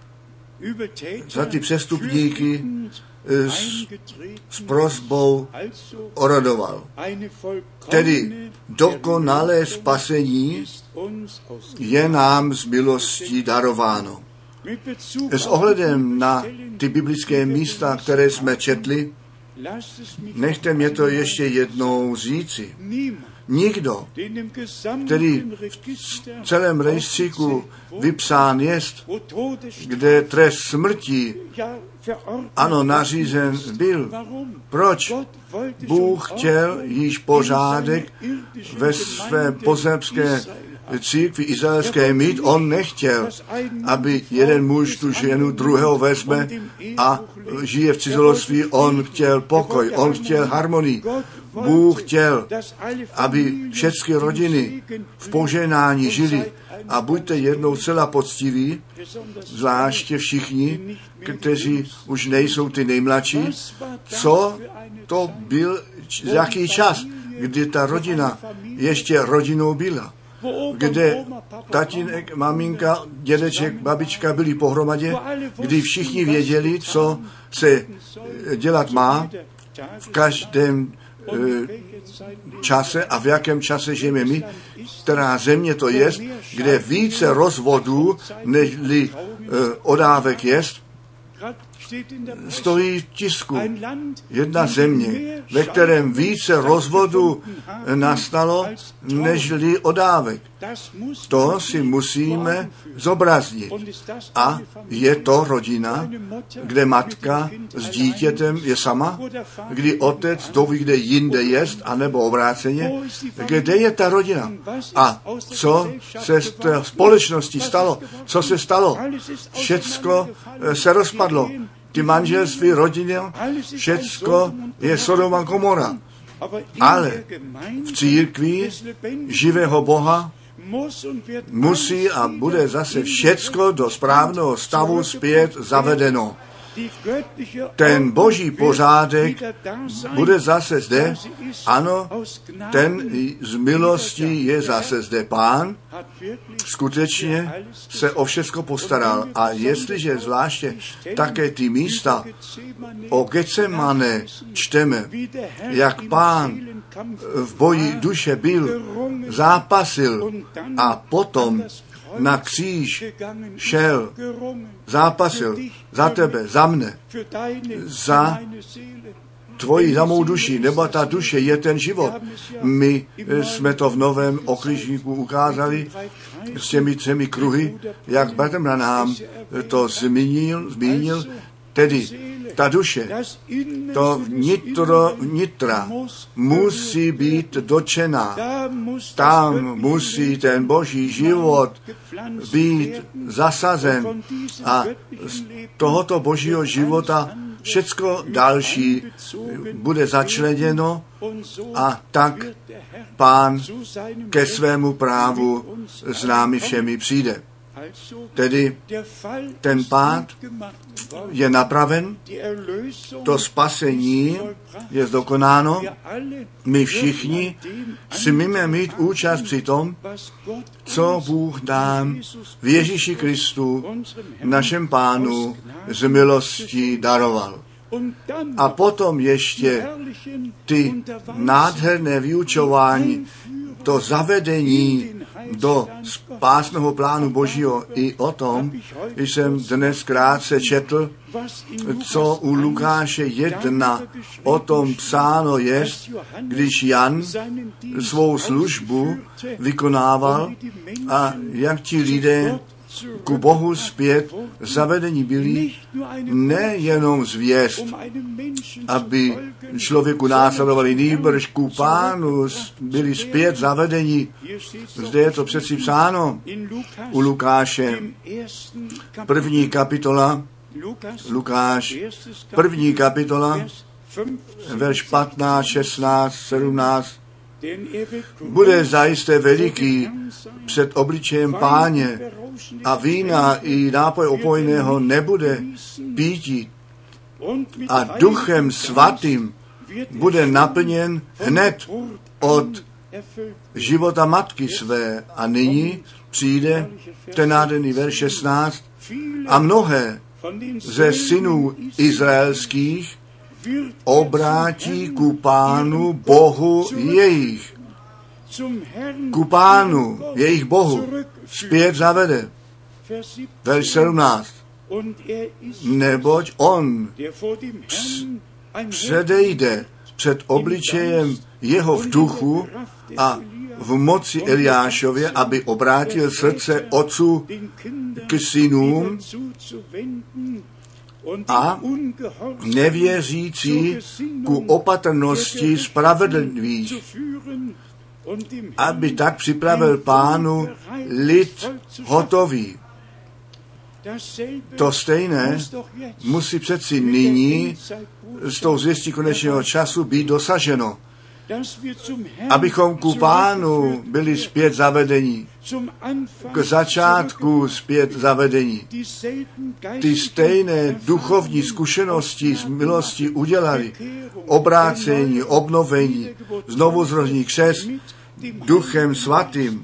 za ty přestupníky s, s prosbou orodoval. Tedy dokonalé spasení je nám z milostí darováno. S ohledem na ty biblické místa, které jsme četli, nechte mě to ještě jednou říci. Nikdo, který v celém rejstříku vypsán jest, kde trest smrti ano nařízen byl. Proč? Bůh chtěl již pořádek ve své pozemské církvi izraelské mít. On nechtěl, aby jeden muž tu ženu druhého vezme a žije v cizoloství. On chtěl pokoj, on chtěl harmonii. Bůh chtěl, aby všechny rodiny v požehnání žili. A buďte jednou celá poctiví, zvláště všichni, kteří už nejsou ty nejmladší, co to byl, jaký čas, kdy ta rodina ještě rodinou byla, kde tatínek, maminka, dědeček, babička byli pohromadě, kdy všichni věděli, co se dělat má v každém čase a v jakém čase žijeme my, která země to je, kde více rozvodů nežli odávek jest. Stojí v tisku jedna země, ve kterém více rozvodů nastalo, nežli odávek. To si musíme zobraznit. A je to rodina, kde matka s dítětem je sama, kdy otec doví, kde jinde jest, anebo obráceně. Kde je ta rodina? A co se z té společnosti stalo? Co se stalo? Všecko se rozpadlo. Ty manželství, rodiny, všecko je Sodom a Gomora. Ale v církvi živého Boha musí a bude zase všecko do správného stavu zpět zavedeno. Ten boží pořádek bude zase zde. Ano, ten z milostí je zase zde. Pán skutečně se o všecko postaral. A jestliže zvláště také ty místa o Getsemane čteme, jak Pán v boji duše byl, zápasil a potom na kříž šel, zápasil za tebe, za mne, za tvoji, za mou duši, nebo ta duše je ten život. My jsme to v novém okřížníku ukázali s těmi třemi kruhy, jak Bratr Branham to zmínil, zmínil, tedy ta duše, to nitro, nitra musí být dočená. Tam musí ten boží život být zasazen a z tohoto božího života všecko další bude začleněno a tak Pán ke svému právu s námi všemi přijde. Tedy ten pád je napraven, to spasení je zdokonáno, my všichni smíme mít účast při tom, co Bůh nám v Ježíši Kristu, našem Pánu, z milostí daroval. A potom ještě ty nádherné vyučování, to zavedení do spásného plánu Božího. I o tom jsem dnes krátce četl, co u Lukáše jedna o tom psáno je, když Jan svou službu vykonával a jak ti lidé ku Bohu zpět zavedení byli nejenom zvěst, aby člověku následovali, nýbrž ku Pánu byli zpět zavedení. Zde je to přeci psáno u Lukáše, první kapitola, Lukáš, první kapitola, verš patnáct, šestnáct, sedmnáct. Bude zajisté veliký před obličejem Páně a vína i nápoj opojného nebude píti a Duchem Svatým bude naplněn hned od života matky své. A nyní přijde ten nádherný verš šestnáct a mnohé ze synů izraelských obrátí ku Pánu Bohu jejich. Ku Pánu jejich Bohu zpět zavede. Verš sedmnáct. Neboť on předejde před obličejem jeho v duchu a v moci Eliášově, aby obrátil srdce otců k synům a nevěřící ku opatrnosti spravedlivých, aby tak připravil Pánu lid hotový. To stejné musí přeci nyní s tou zvěstí konečného času být dosaženo, abychom ku Pánu byli zpět zavedení, k začátku zpět zavedení. Ty stejné duchovní zkušenosti z milosti udělali, obrácení, obnovení, znovuzrození křest Duchem Svatým.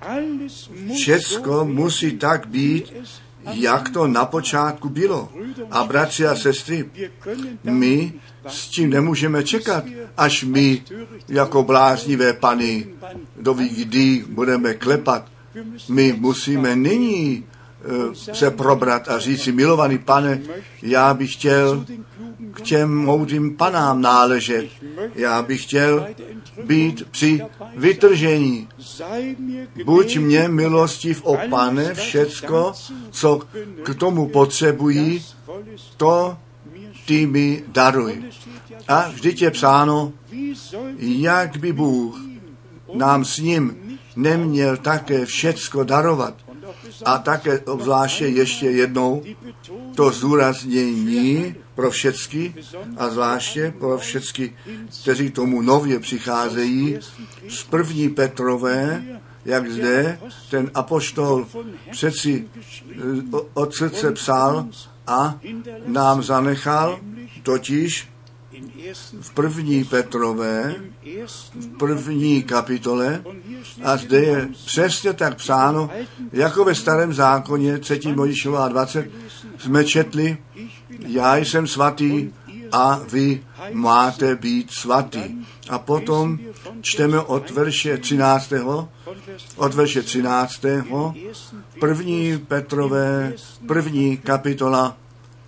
Všecko musí tak být, jak to na počátku bylo. A bratři a sestry, my s tím nemůžeme čekat, až my jako bláznivé pany doví, kdy budeme klepat. My musíme nyní uh, se probrat a říct si, milovaný pane, já bych chtěl k těm moudrým panám náležet. Já bych chtěl být při vytržení. Buď mě milostiv, o Pane, všecko, co k tomu potřebují, to ty mi daruj. A vždyť je psáno, jak by Bůh nám s ním neměl také všecko darovat. A také obzvláště ještě jednou to zdůraznění pro všecky a zvláště pro všecky, kteří tomu nově přicházejí, z první Petrové, jak zde ten apoštol přeci od srdce psal a nám zanechal, totiž v první Petrové, v první kapitole, a zde je přesně tak psáno, jako ve starém zákoně, třetí Mojžíšova dvacet, jsme četli, já jsem svatý a vy máte být svatý. A potom čteme od verše třináctého od verše třináctého první Petrové, první kapitola,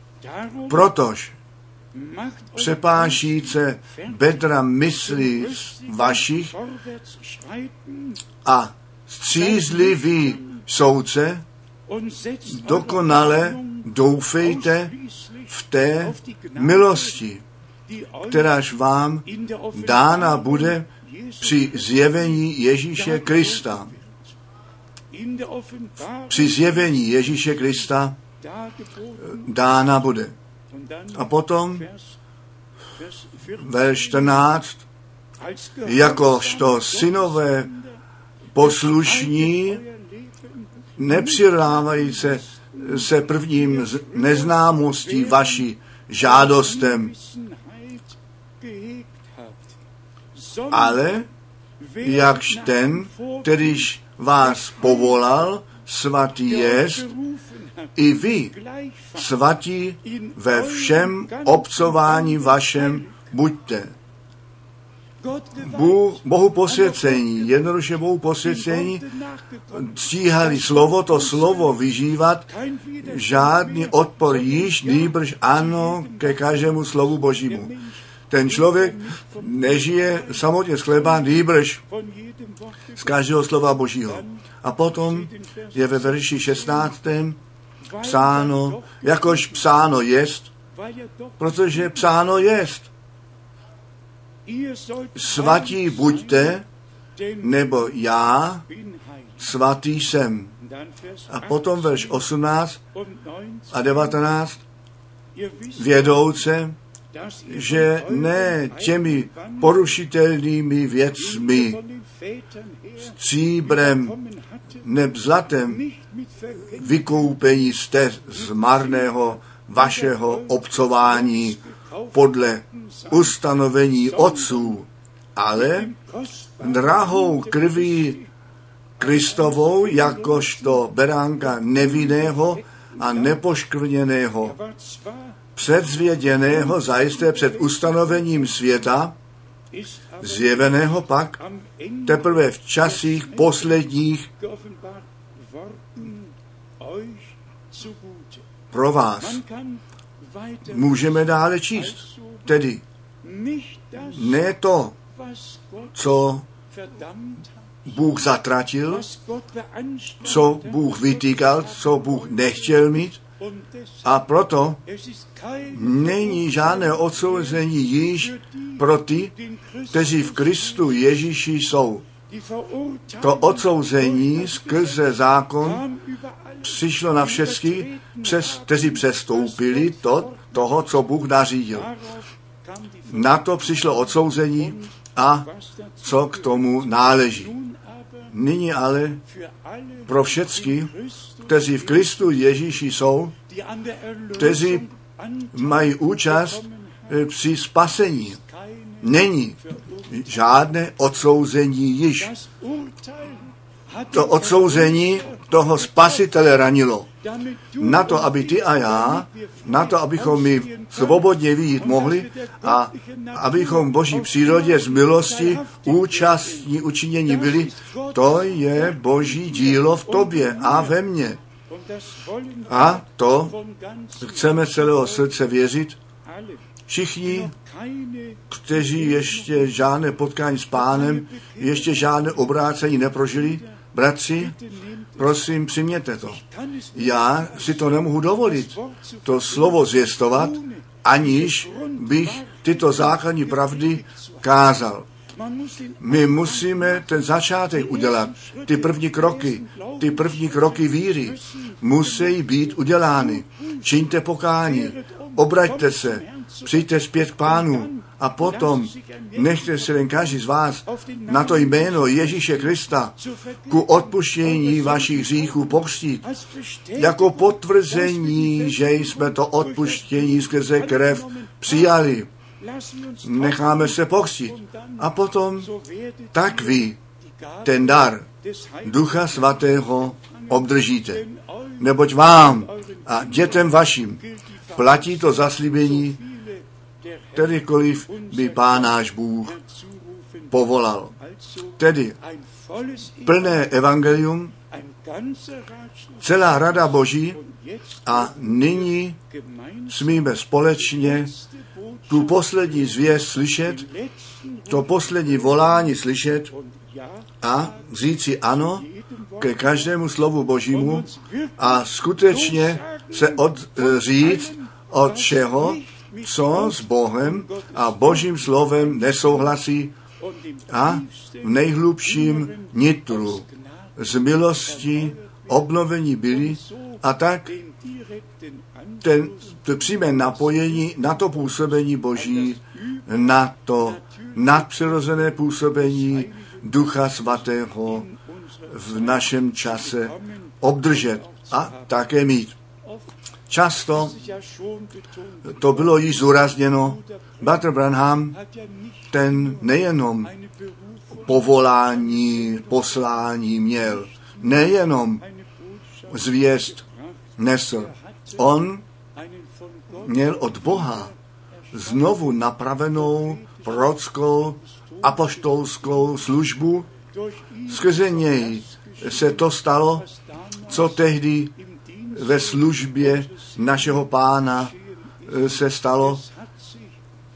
protož přepášíce bedra myslí vašich a střízlivý soudce, dokonale doufejte v té milosti, kteráž vám dána bude při zjevení Ježíše Krista. Při zjevení Ježíše Krista dána bude. A potom verš čtrnáct, jakožto synové poslušní, nepřidávající se prvním z neznámostí vaší žádostem, ale jakž ten, kterýž vás povolal, svatý jest, i vy, svatí, ve všem obcování vašem buďte. Bůh, Bohu posvěcení, jednoduše Bohu posvěcení, stíhali slovo, to slovo vyžívat, žádný odpor již, nýbrž ano ke každému slovu Božímu. Ten člověk nežije samotně z chleba, nýbrž z každého slova Božího. A potom je ve verši šestnáctém psáno, jakož psáno jest, protože psáno jest. Svatí buďte, nebo já svatý jsem. A potom verš osmnáct a devatenáct vědouce, že ne těmi porušitelnými věcmi, stříbrem neb zlatem vykoupení jste z marného vašeho obcování podle ustanovení otců, ale drahou krví Kristovou, jakožto beránka nevinného a nepoškvrněného, předzvěděného zajisté před ustanovením světa, zjeveného pak teprve v časích posledních pro vás. Můžeme dále číst. Tedy ne to, co Bůh zatratil, co Bůh vytýkal, co Bůh nechtěl mít, a proto není žádné odsouzení již pro ty, kteří v Kristu Ježíši jsou. To odsouzení skrze zákon přišlo na všechny, přes, kteří přestoupili to, toho, co Bůh nařídil. Na to přišlo odsouzení a co k tomu náleží. Nyní ale pro všechny, kteří v Kristu Ježíši jsou, kteří mají účast při spasení, není žádné odsouzení již. To odsouzení toho spasitele ranilo. Na to, aby ty a já, na to, abychom my svobodně vyjít mohli a abychom Boží přírodě z milosti účastní učinění byli, to je Boží dílo v tobě a ve mně. A to chceme celého srdce věřit. Všichni, kteří ještě žádné potkání s Pánem, ještě žádné obrácení neprožili, bratři, prosím, přijměte to. Já si to nemohu dovolit, to slovo zvěstovat, aniž bych tyto základní pravdy kázal. My musíme ten začátek udělat. Ty první kroky, ty první kroky víry musí být udělány. Čiňte pokání, obraťte se, přijďte zpět k Pánu a potom nechte se jen každý z vás na to jméno Ježíše Krista ku odpuštění vašich hříchů pokřtít, jako potvrzení, že jsme to odpuštění skrze krev přijali. Necháme se pokřtít a potom tak vy ten dar Ducha Svatého obdržíte. Neboť vám a dětem vašim platí to zaslíbení, kterýkoliv by Pán náš Bůh povolal. Tedy plné evangelium, celá rada Boží a nyní smíme společně tu poslední zvěst slyšet, to poslední volání slyšet a říci ano ke každému slovu Božímu a skutečně se odříct od všeho, co s Bohem a Božím slovem nesouhlasí a v nejhlubším nitru z milosti obnovení byli a tak ten, to přímé napojení na to působení Boží, na to nadpřirozené působení Ducha Svatého v našem čase obdržet a také mít. Často to bylo již zúrazněno, bratr Branham ten nejenom povolání, poslání měl, nejenom zvěst nesl, on měl od Boha znovu napravenou prorockou apoštolskou službu. Skrze něj se to stalo, co tehdy ve službě našeho Pána se stalo.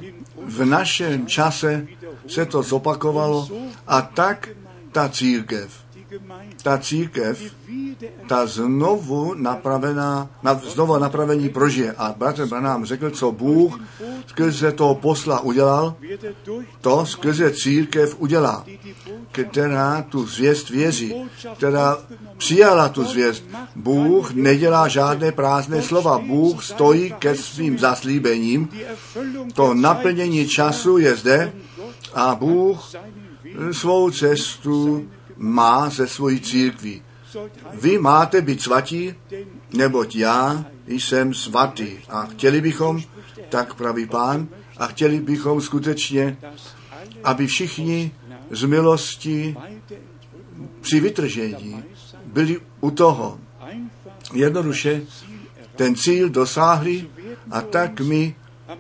v našem čase se to zopakovalo a tak ta církev, ta církev, ta znovu napravená, znovu napravení prožije. A bratr Branham řekl, co Bůh skrze toho posla udělal, to skrze církev udělá, která tu zvěst věří, která přijala tu zvěst. Bůh nedělá žádné prázdné slova. Bůh stojí ke svým zaslíbením. To naplnění času je zde a Bůh svou cestu má ze svojí církví. Vy máte být svatí, neboť já jsem svatý. A chtěli bychom, tak praví Pán, a chtěli bychom skutečně, aby všichni z milosti při vytržení byli u toho. Jednoduše ten cíl dosáhli a tak my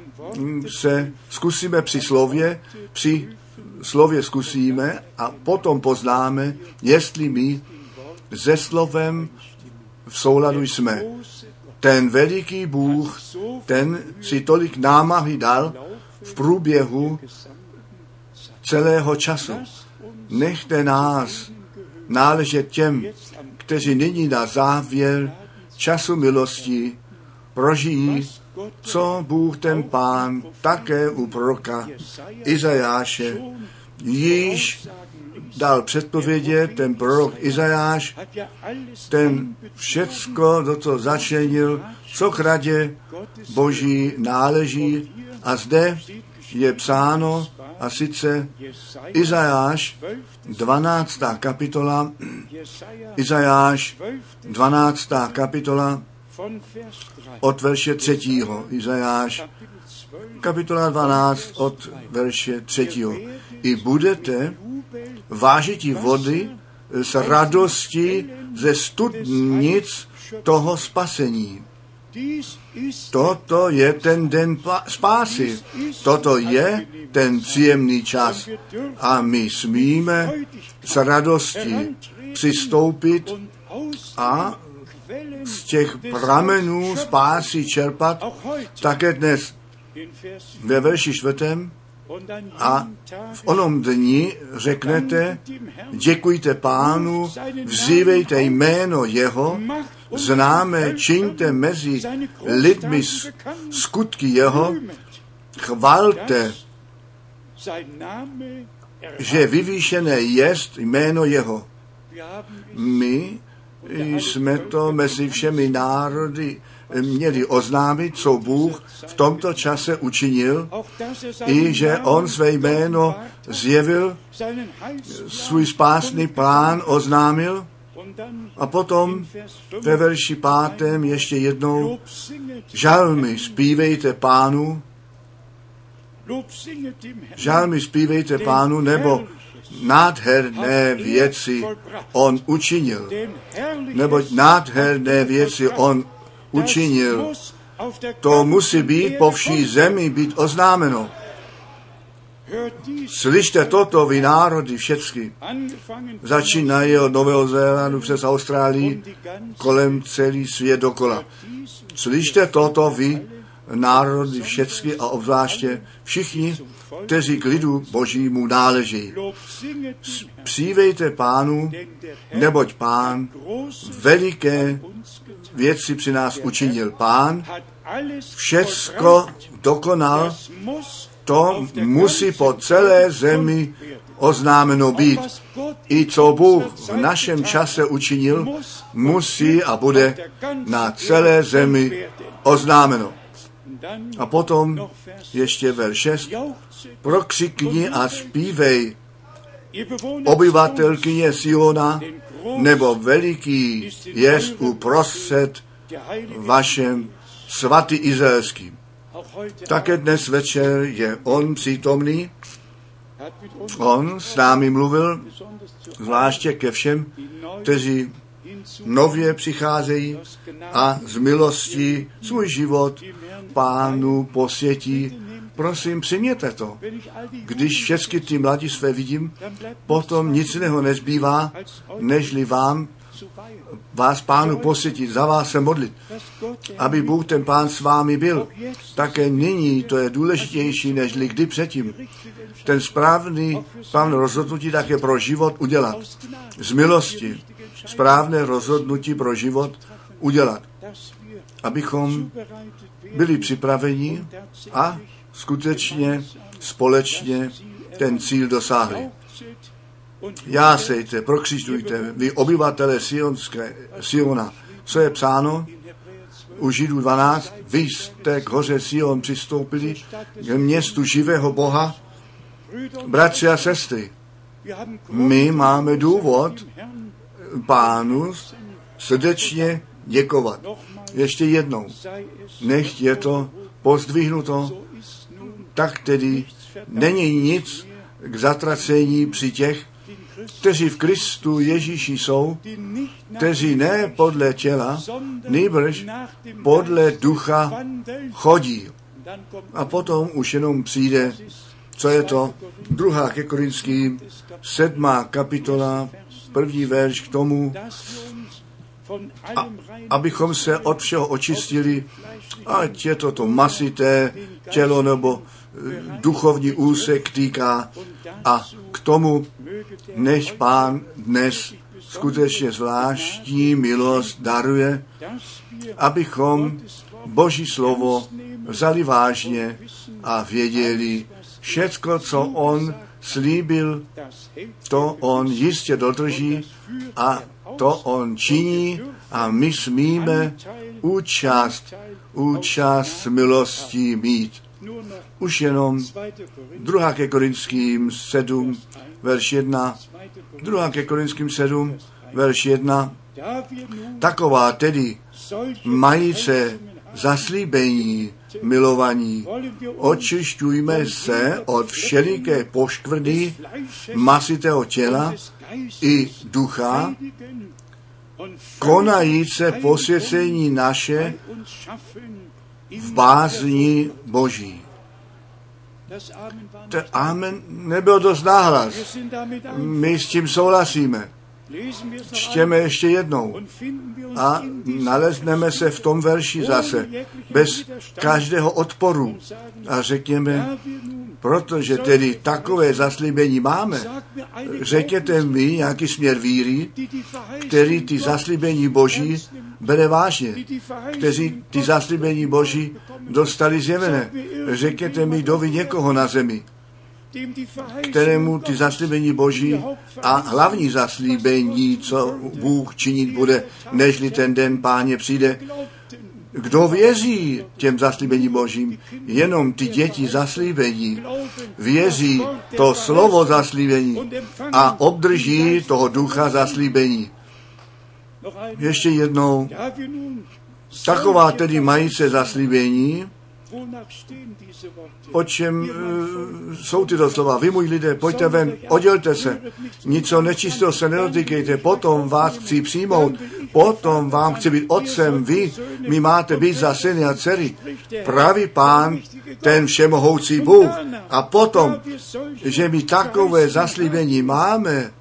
se zkusíme při slově, při slově zkusíme a potom poznáme, jestli my se slovem v souladu jsme. Ten veliký Bůh, ten si tolik námahy dal v průběhu celého času. Nechte nás náležet těm, kteří nyní na závěr času milosti prožijí, co Bůh ten Pán také u proroka Izajáše již dal předpovědět. Ten prorok Izajáš, ten všecko do toho začlenil, co k radě Boží náleží. A zde je psáno, a sice Izajáš, dvanáctá kapitola, Izajáš, dvanáctá kapitola, od verše třetího. Izajáš, kapitola dvanáct, od verše třetího. I budete vážití vody s radostí ze studnic toho spasení. Toto je ten den spásy. Toto je ten příjemný čas. A my smíme s radostí přistoupit a z těch pramenů spásy čerpat také dnes ve verši čtvrtém. A v onom dni řeknete, děkujte Pánu, vzývejte jméno jeho, známe, čiňte mezi lidmi skutky jeho, chvalte, že vyvýšené jest jméno jeho. My jsme to mezi všemi národy měli oznámit, co Bůh v tomto čase učinil, i že on své jméno zjevil, svůj spásný plán oznámil, a potom ve verši pátém ještě jednou žalmy zpívejte Pánu, žalmy zpívejte Pánu, nebo nádherné věci on učinil, neboť nádherné věci on učinil. To musí být po vší zemi být oznámeno. Slyšte toto, vy národy všecky. Začínají od Nového Zélandu přes Austrálii, kolem celý svět dokola. Slyšte toto, vy národy všecky a obzvláště všichni, kteří k lidu Božímu náleží. Přívejte Pánu, neboť Pán veliké věci při nás učinil. Pán všecko dokonal, to musí po celé zemi oznámeno být. I co Bůh v našem čase učinil, musí a bude na celé zemi oznámeno. A potom ještě verš šest. Prokřikni a zpívej, obyvatelkyně Siona, nebo veliký jest uprostřed vašem svatý izraelský. Také dnes večer je on přítomný. On s námi mluvil, zvláště ke všem, kteří nově přicházejí a z milostí svůj život Pánu posvětí. Prosím, přijměte to. Když všechny ty mladistvé vidím, potom nic jiného nezbývá, nežli vám vás Pánu posvětit, za vás se modlit, aby Bůh ten Pán s vámi byl. Také nyní to je důležitější, než kdy předtím. Ten správný správné rozhodnutí také pro život udělat. Z milosti správné rozhodnutí pro život udělat. Abychom byli připraveni a skutečně společně ten cíl dosáhli. Jásejte, prokřižujte, vy obyvatele Sionské, Siona. Co je psáno? U Židů dvanáct, vy jste k hoře Sion přistoupili, k městu živého Boha. Bratři a sestry, my máme důvod Pánu srdečně děkovat. Ještě jednou. Nechť je to pozdvihnuto, tak tedy není nic k zatracení při těch, kteří v Kristu Ježíši jsou, kteří ne podle těla, nýbrž podle ducha chodí. A potom už jenom přijde, co je to, druhá ke Korinským, sedmá kapitola, první verš k tomu, a, abychom se od všeho očistili, ať je to to masité tělo nebo duchovní úsek týká, a k tomu nech Pán dnes skutečně zvláštní milost daruje, abychom Boží slovo vzali vážně a věděli, všecko, co on slíbil, to on jistě dodrží a to on činí a my smíme účast, účast milostí mít. Už jenom druhá ke Korinským sedm, verš jedna, druhá ke Korinským sedm, verš jedna, taková tedy majíce zaslíbení milovaní, očišťujme se od všeliké poškvrny masitého těla i ducha, konajíce posvěcení naše v bázni Boží. Ten amen nebyl dost náhlas. My s tím souhlasíme. Čtěme ještě jednou a nalezneme se v tom verši zase, bez každého odporu. A řekněme, protože tedy takové zaslíbení máme, řekněte mi nějaký směr víry, který ty zaslíbení Boží bere vážně, kteří ty zaslíbení Boží dostali zjevené. Řekněte mi, kdo ví někoho na zemi, kterému ty zaslíbení Boží a hlavní zaslíbení, co Bůh činit bude, nežli ten den Páně přijde. Kdo věří těm zaslíbení Božím? Jenom ty děti zaslíbení věří to slovo zaslíbení a obdrží toho ducha zaslíbení. Ještě jednou, taková tedy majíce zaslíbení, o čem uh, jsou tyto slova. Vy, můj lidé, pojďte ven, oddělte se, nic nečistého se nedotýkejte, potom vás chci přijmout, potom vám chci být otcem, vy mi máte být za syny a dcery. Pravý Pán, ten všemohoucí Bůh. A potom, že my takové zaslíbení máme,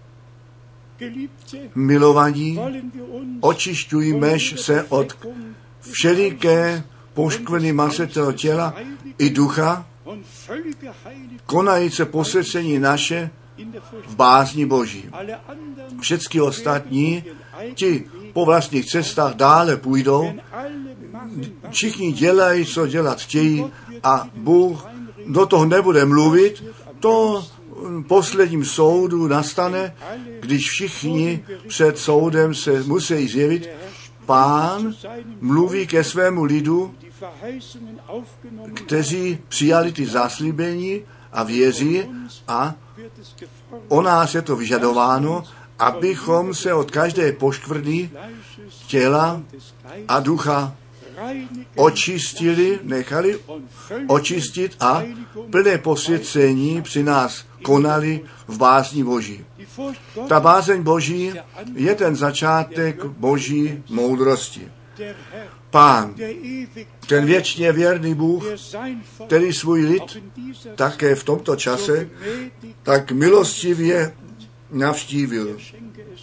milovaní, očišťujmeš se od všeliké poškvrny masitého těla i ducha, konajíce posvěcení naše v bázni Boží. Všechny ostatní, ti po vlastních cestách dále půjdou, všichni dělají, co dělat chtějí a Bůh do toho nebude mluvit, to posledním soudu nastane, když všichni před soudem se musí zjevit. Pán mluví ke svému lidu, kteří přijali ty zaslíbení a věří, a o nás je to vyžadováno, abychom se od každé poškvrny těla a ducha očistili, nechali očistit a plné posvěcení při nás konali v bázni Boží. Ta bázeň Boží je ten začátek Boží moudrosti. Pán, ten věčně věrný Bůh, který svůj lid také v tomto čase tak milostivě navštívil.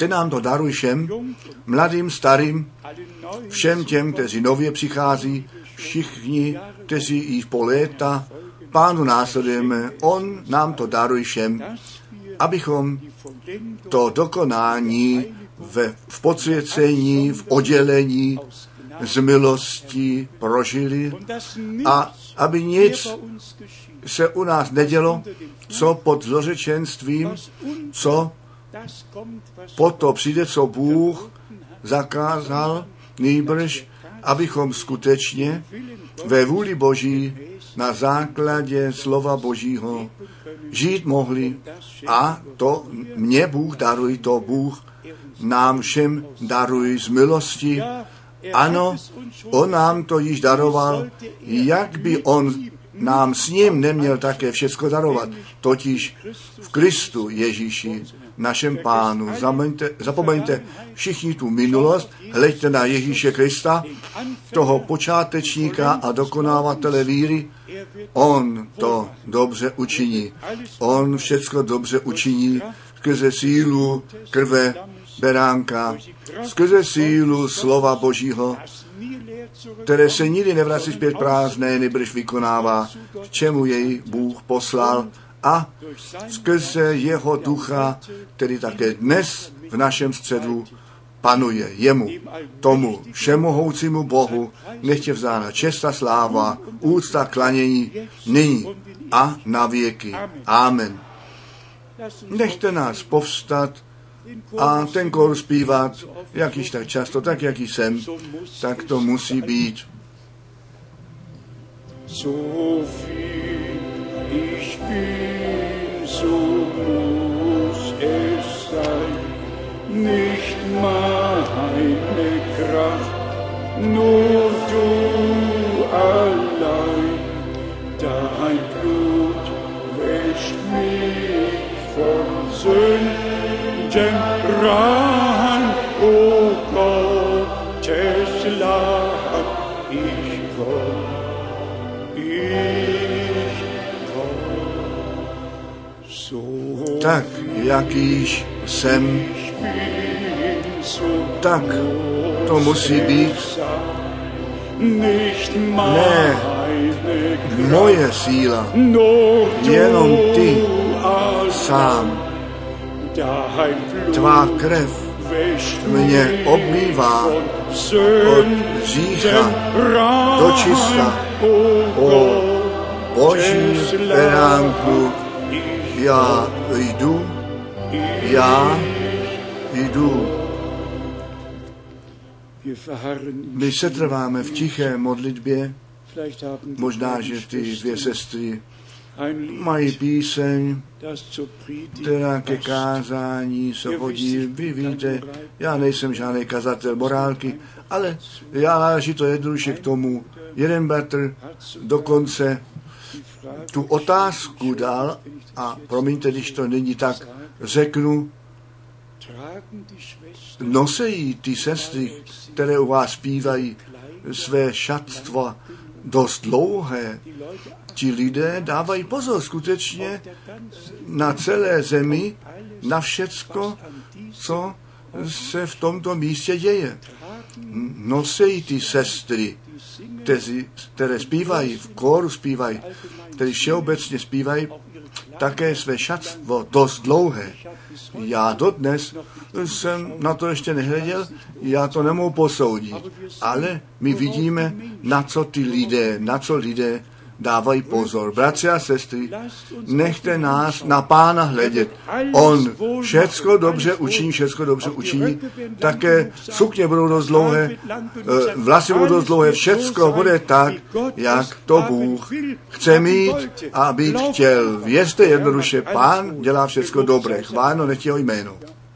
Ty nám to daruj všem, mladým, starým, všem těm, kteří nově přichází, všichni, kteří již po léta Pánu následujeme. On nám to daruj všem, abychom to dokonání ve, v podsvěcení, v oddělení z milosti prožili a aby nic se u nás nedělo, co pod zlořečenstvím, co po to přijde, co Bůh zakázal, nýbrž, abychom skutečně ve vůli Boží na základě slova Božího žít mohli a to mě Bůh daruj, to Bůh nám všem daruj z milosti. Ano, on nám to již daroval, jak by on nám s ním neměl také všecko darovat, totiž v Kristu Ježíši, našem Pánu. Zapomeňte, zapomeňte všichni tu minulost, hleďte na Ježíše Krista, toho počátečníka a dokonávatele víry. On to dobře učiní. On všecko dobře učiní skrze sílu krve beránka, skrze sílu slova Božího, které se nikdy nevrací zpět prázdné, nebož vykonává, k čemu jej Bůh poslal, a skrze jeho ducha, který také dnes v našem středu panuje. Jemu, tomu všemohoucímu Bohu, nechtě vzána čest a sláva, úcta, klanění, nyní a na věky. Amen. Nechte nás povstat a ten kor zpívat, jak již tak často, tak jak jsem, tak to musí být. So viel ich bin, so muss es sein, nicht meine Kraft, nur du allein, dein Blut wäscht mich von Sünden rein, o Gottes Lamm, ich komm. Tak, jakýž jsem, tak to musí být. Ne moje síla, jenom ty sám. Tvá krev mě obmývá od hřícha do čista. O Boží beránku, já jdu, já jdu. My se trváme v tiché modlitbě, možná, že ty dvě sestry mají píseň, která ke kázání se hodí. Vy víte, já nejsem žádný kazatel morálky, ale já náleží to jednoduše k tomu. Jeden bratr dokonce tu otázku dal, a promiňte, když to není tak, řeknu, nosejí ty sestry, které u vás zpívají, své šatstvo dost dlouhé. Ti lidé dávají pozor skutečně na celé zemi, na všecko, co se v tomto místě děje. Nosejí ty sestry, kteří, které zpívají, v kóru zpívají, kteří všeobecně zpívají, také své šatstvo dost dlouhé. Já dodnes jsem na to ještě nehleděl, já to nemohu posoudit, ale my vidíme, na co ty lidé, na co lidé dávají pozor. Bratři a sestry, nechte nás na Pána hledět. On všecko dobře učiní, všecko dobře učiní. Také sukně budou dost dlouhé, vlasy budou dost dlouhé, všecko bude tak, jak to Bůh chce mít a být chtěl. Věřte jednoduše, Pán dělá všecko dobré. Chváleno nech jeho jméno.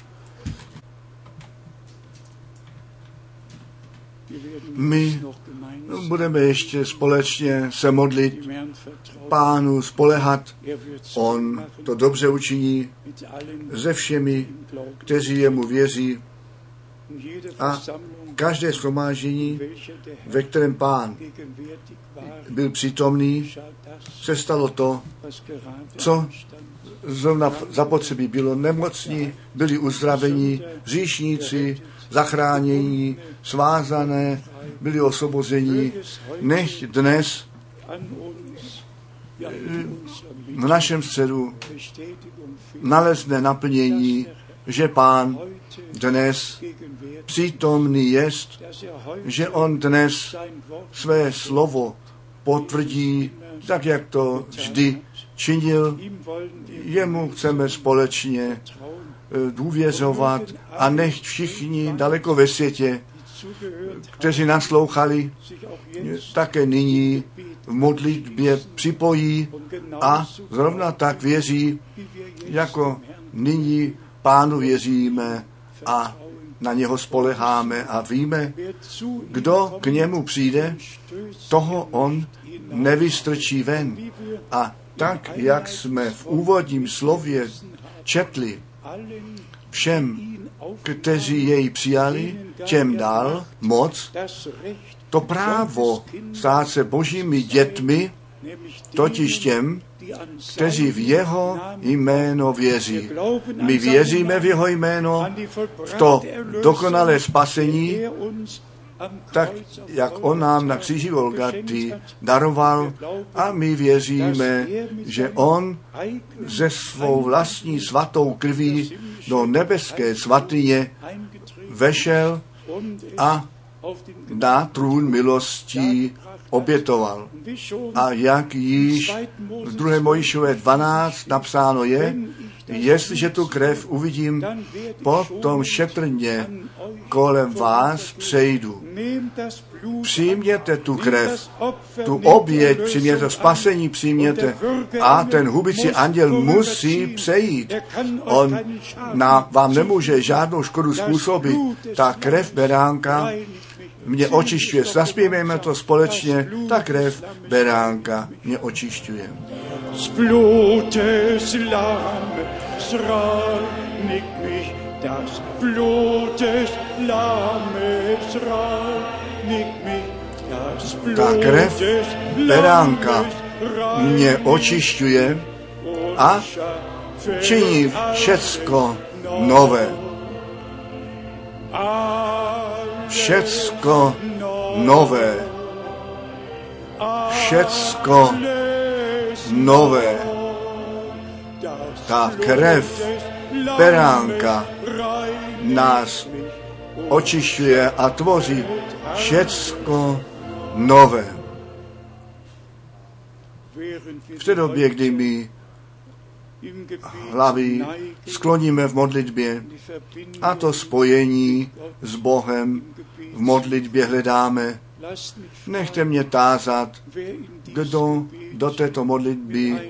My budeme ještě společně se modlit, Pánu spolehat. On to dobře učiní se všemi, kteří jemu věří. A každé shromáždění, ve kterém Pán byl přítomný, se stalo to, co zrovna zapotřebí bylo. Nemocní byli uzdraveni, hříšníci zachránění, svázané byli osvobozeni. Nech dnes v našem středu nalezne naplnění, že Pán dnes přítomný jest, že on dnes své slovo potvrdí, tak jak to vždy činil. Jemu chceme společně důvěřovat a nech všichni daleko ve světě, kteří naslouchali, také nyní v modlitbě připojí a zrovna tak věří, jako nyní Pánu věříme a na něho spoleháme a víme, kdo k němu přijde, toho on nevystrčí ven. A tak, jak jsme v úvodním slově četli, všem, kteří jej přijali, těm dal moc, to právo stát se božími dětmi, totiž těm, kteří v jeho jméno věří. My věříme v jeho jméno, v to dokonalé spasení, tak jak on nám na kříži Golgaty daroval, a my věříme, že on ze svou vlastní svatou krví do nebeské svatyně vešel a na trůn milostí obětoval. A jak již v druhé Mojžíšové dvanáct napsáno je, jestliže tu krev uvidím, potom šetrně kolem vás přejdu. Přijměte tu krev, tu oběť, přijměte spasení, přijměte a ten hubicí anděl musí přejít. On na, vám nemůže žádnou škodu způsobit. Ta krev beránka mě očišťuje. Zaspívejme to společně, ta krev beránka mě očišťuje. Z Blutes Lammes reinigt mich, das Blutes Lammes reinigt mich, das Blutes beránka mě očišťuje a činí všecko nové. Všecko nové. Všecko nové. Ta krev beránka nás očišťuje a tvoří všecko nové. V té době, kdy my hlavy skloníme v modlitbě a to spojení s Bohem v modlitbě hledáme, nechte mě tázat, kdo do této modlitby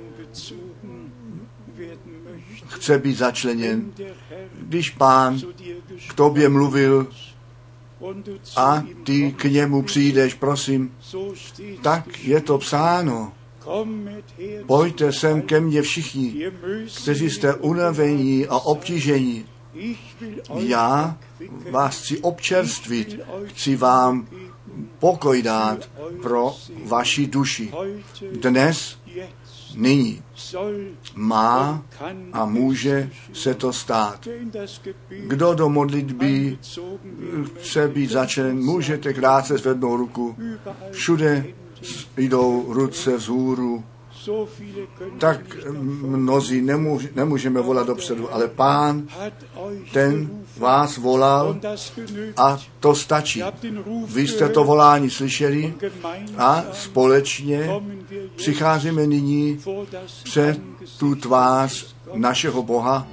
chce být začleněn. Když Pán k tobě mluvil a ty k němu přijdeš, prosím, tak je to psáno. Pojďte sem ke mně všichni, kteří jste unavení a obtížení. Já vás chci občerstvit, chci vám pokoj dát pro vaši duši. Dnes, nyní má a může se to stát. Kdo do modlitby chce být začlen, můžete krátce zvednout ruku. Všude jdou ruce vzhůru. Tak mnozí nemůž, nemůžeme volat dopředu, ale Pán, ten vás volal a to stačí. Vy jste to volání slyšeli a společně přicházíme nyní před tu tvář našeho Boha.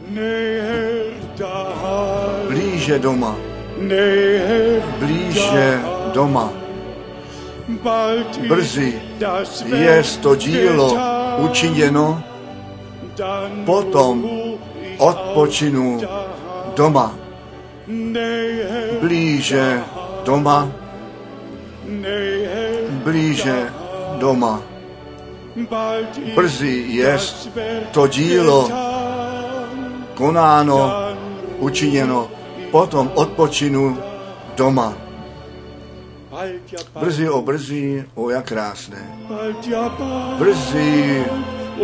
Blíže doma. Blíže doma. Brzy je to dílo učiněno, potom odpočinu doma. Blíže doma, blíže doma. Brzy je to dílo konáno, učiněno, potom odpočinu doma. Brzy, o brzy, o jak krásné. Brzy,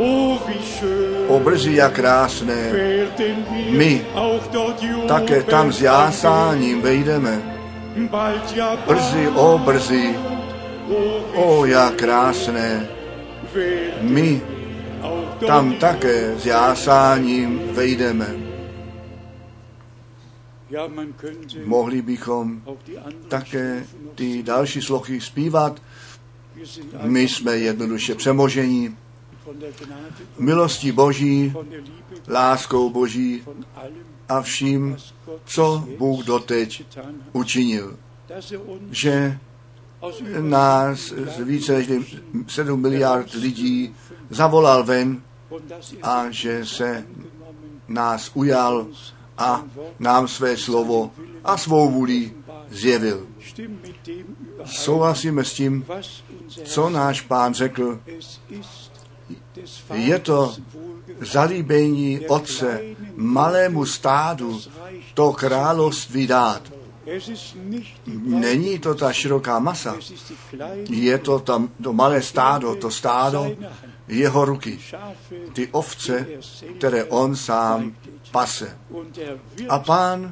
o brzy, jak krásné. My také tam s jásáním vejdeme. Brzy, o brzy, o jak krásné. My tam také s jásáním vejdeme. Mohli bychom také ty další slochy zpívat. My jsme jednoduše přemožení milostí Boží, láskou Boží a vším, co Bůh doteď učinil. Že nás z více než sedm miliard lidí zavolal ven a že se nás ujal a nám své slovo a svou vůli zjevil. Souhlasíme s tím, co náš Pán řekl. Je to zalíbení Otce malému stádu to království dát. Není to ta široká masa, je to tam to malé stádo, to stádo jeho ruky, ty ovce, které on sám pase. A Pán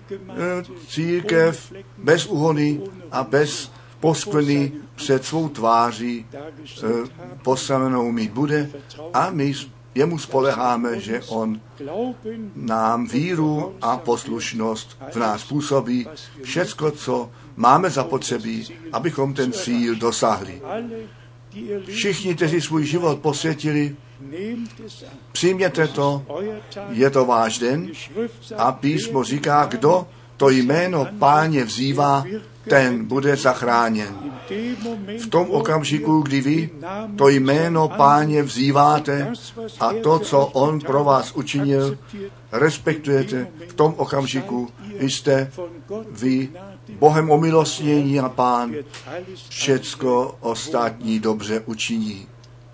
církev bez úhony a bez poskvrny před svou tváří postavenou mít bude a my jemu spoleháme, že on nám víru a poslušnost v nás působí, všecko, co máme zapotřebí, abychom ten cíl dosáhli. Všichni, kteří svůj život posvětili, přijměte to, je to váš den a písmo říká, kdo to jméno Páně vzývá, ten bude zachráněn. V tom okamžiku, kdy vy to jméno Páně vzýváte a to, co on pro vás učinil, respektujete, v tom okamžiku jste vy Bohem omilostnění a Pán všecko ostatní dobře učiní.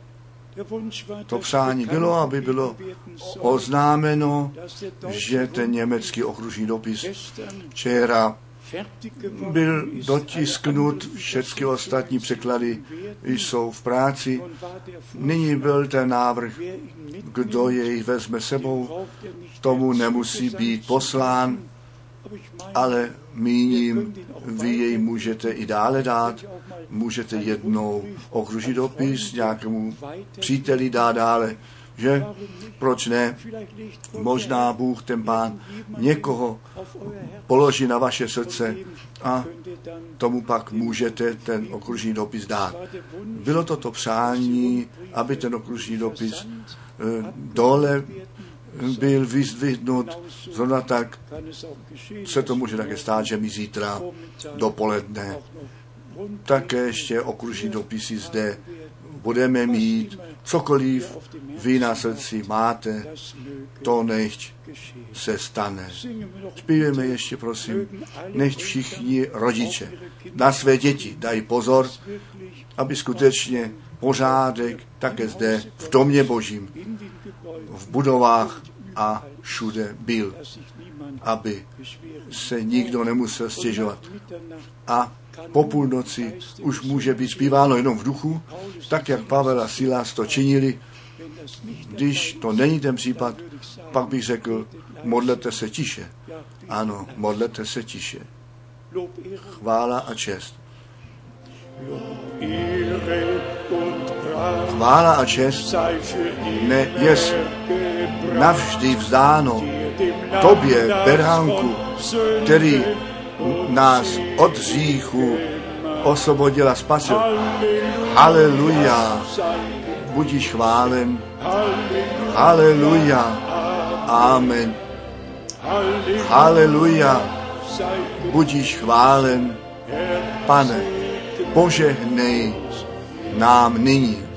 To přání bylo, aby bylo oznámeno, že ten německý okružní dopis včera byl dotisknut, všechny ostatní překlady jsou v práci. Nyní byl ten návrh, kdo jej vezme sebou, tomu nemusí být poslán, ale míním, vy jej můžete i dále dát, můžete jednou okružit dopis nějakému příteli dát dále, že? Proč ne? Možná Bůh, ten Pán, někoho položí na vaše srdce a tomu pak můžete ten okružní dopis dát. Bylo to to přání, aby ten okružní dopis dole byl vyzdvihnut, zrovna tak se to může také stát, že mi zítra dopoledne také ještě okružní dopisy zde budeme mít. Cokoliv vy na srdci máte, to nechť se stane. Zpívejme ještě, prosím, nechť všichni rodiče na své děti dají pozor, aby skutečně pořádek také zde v domě Božím, v budovách a všude byl, aby se nikdo nemusel stěžovat. A po půlnoci už může být zpíváno jenom v duchu, tak jak Pavel a Silas to činili. Když to není ten případ, pak bych řekl, modlete se tiše. Ano, modlete se tiše. Chvála a čest. Chvála a čest ne jest navždy vzdáno tobě, beránku, který nás od hříchu osvobodil a spasil. Haleluja, budiš chválen. Haleluja, amen. Haleluja, budiš chválen. Pane, požehnej nám nyní.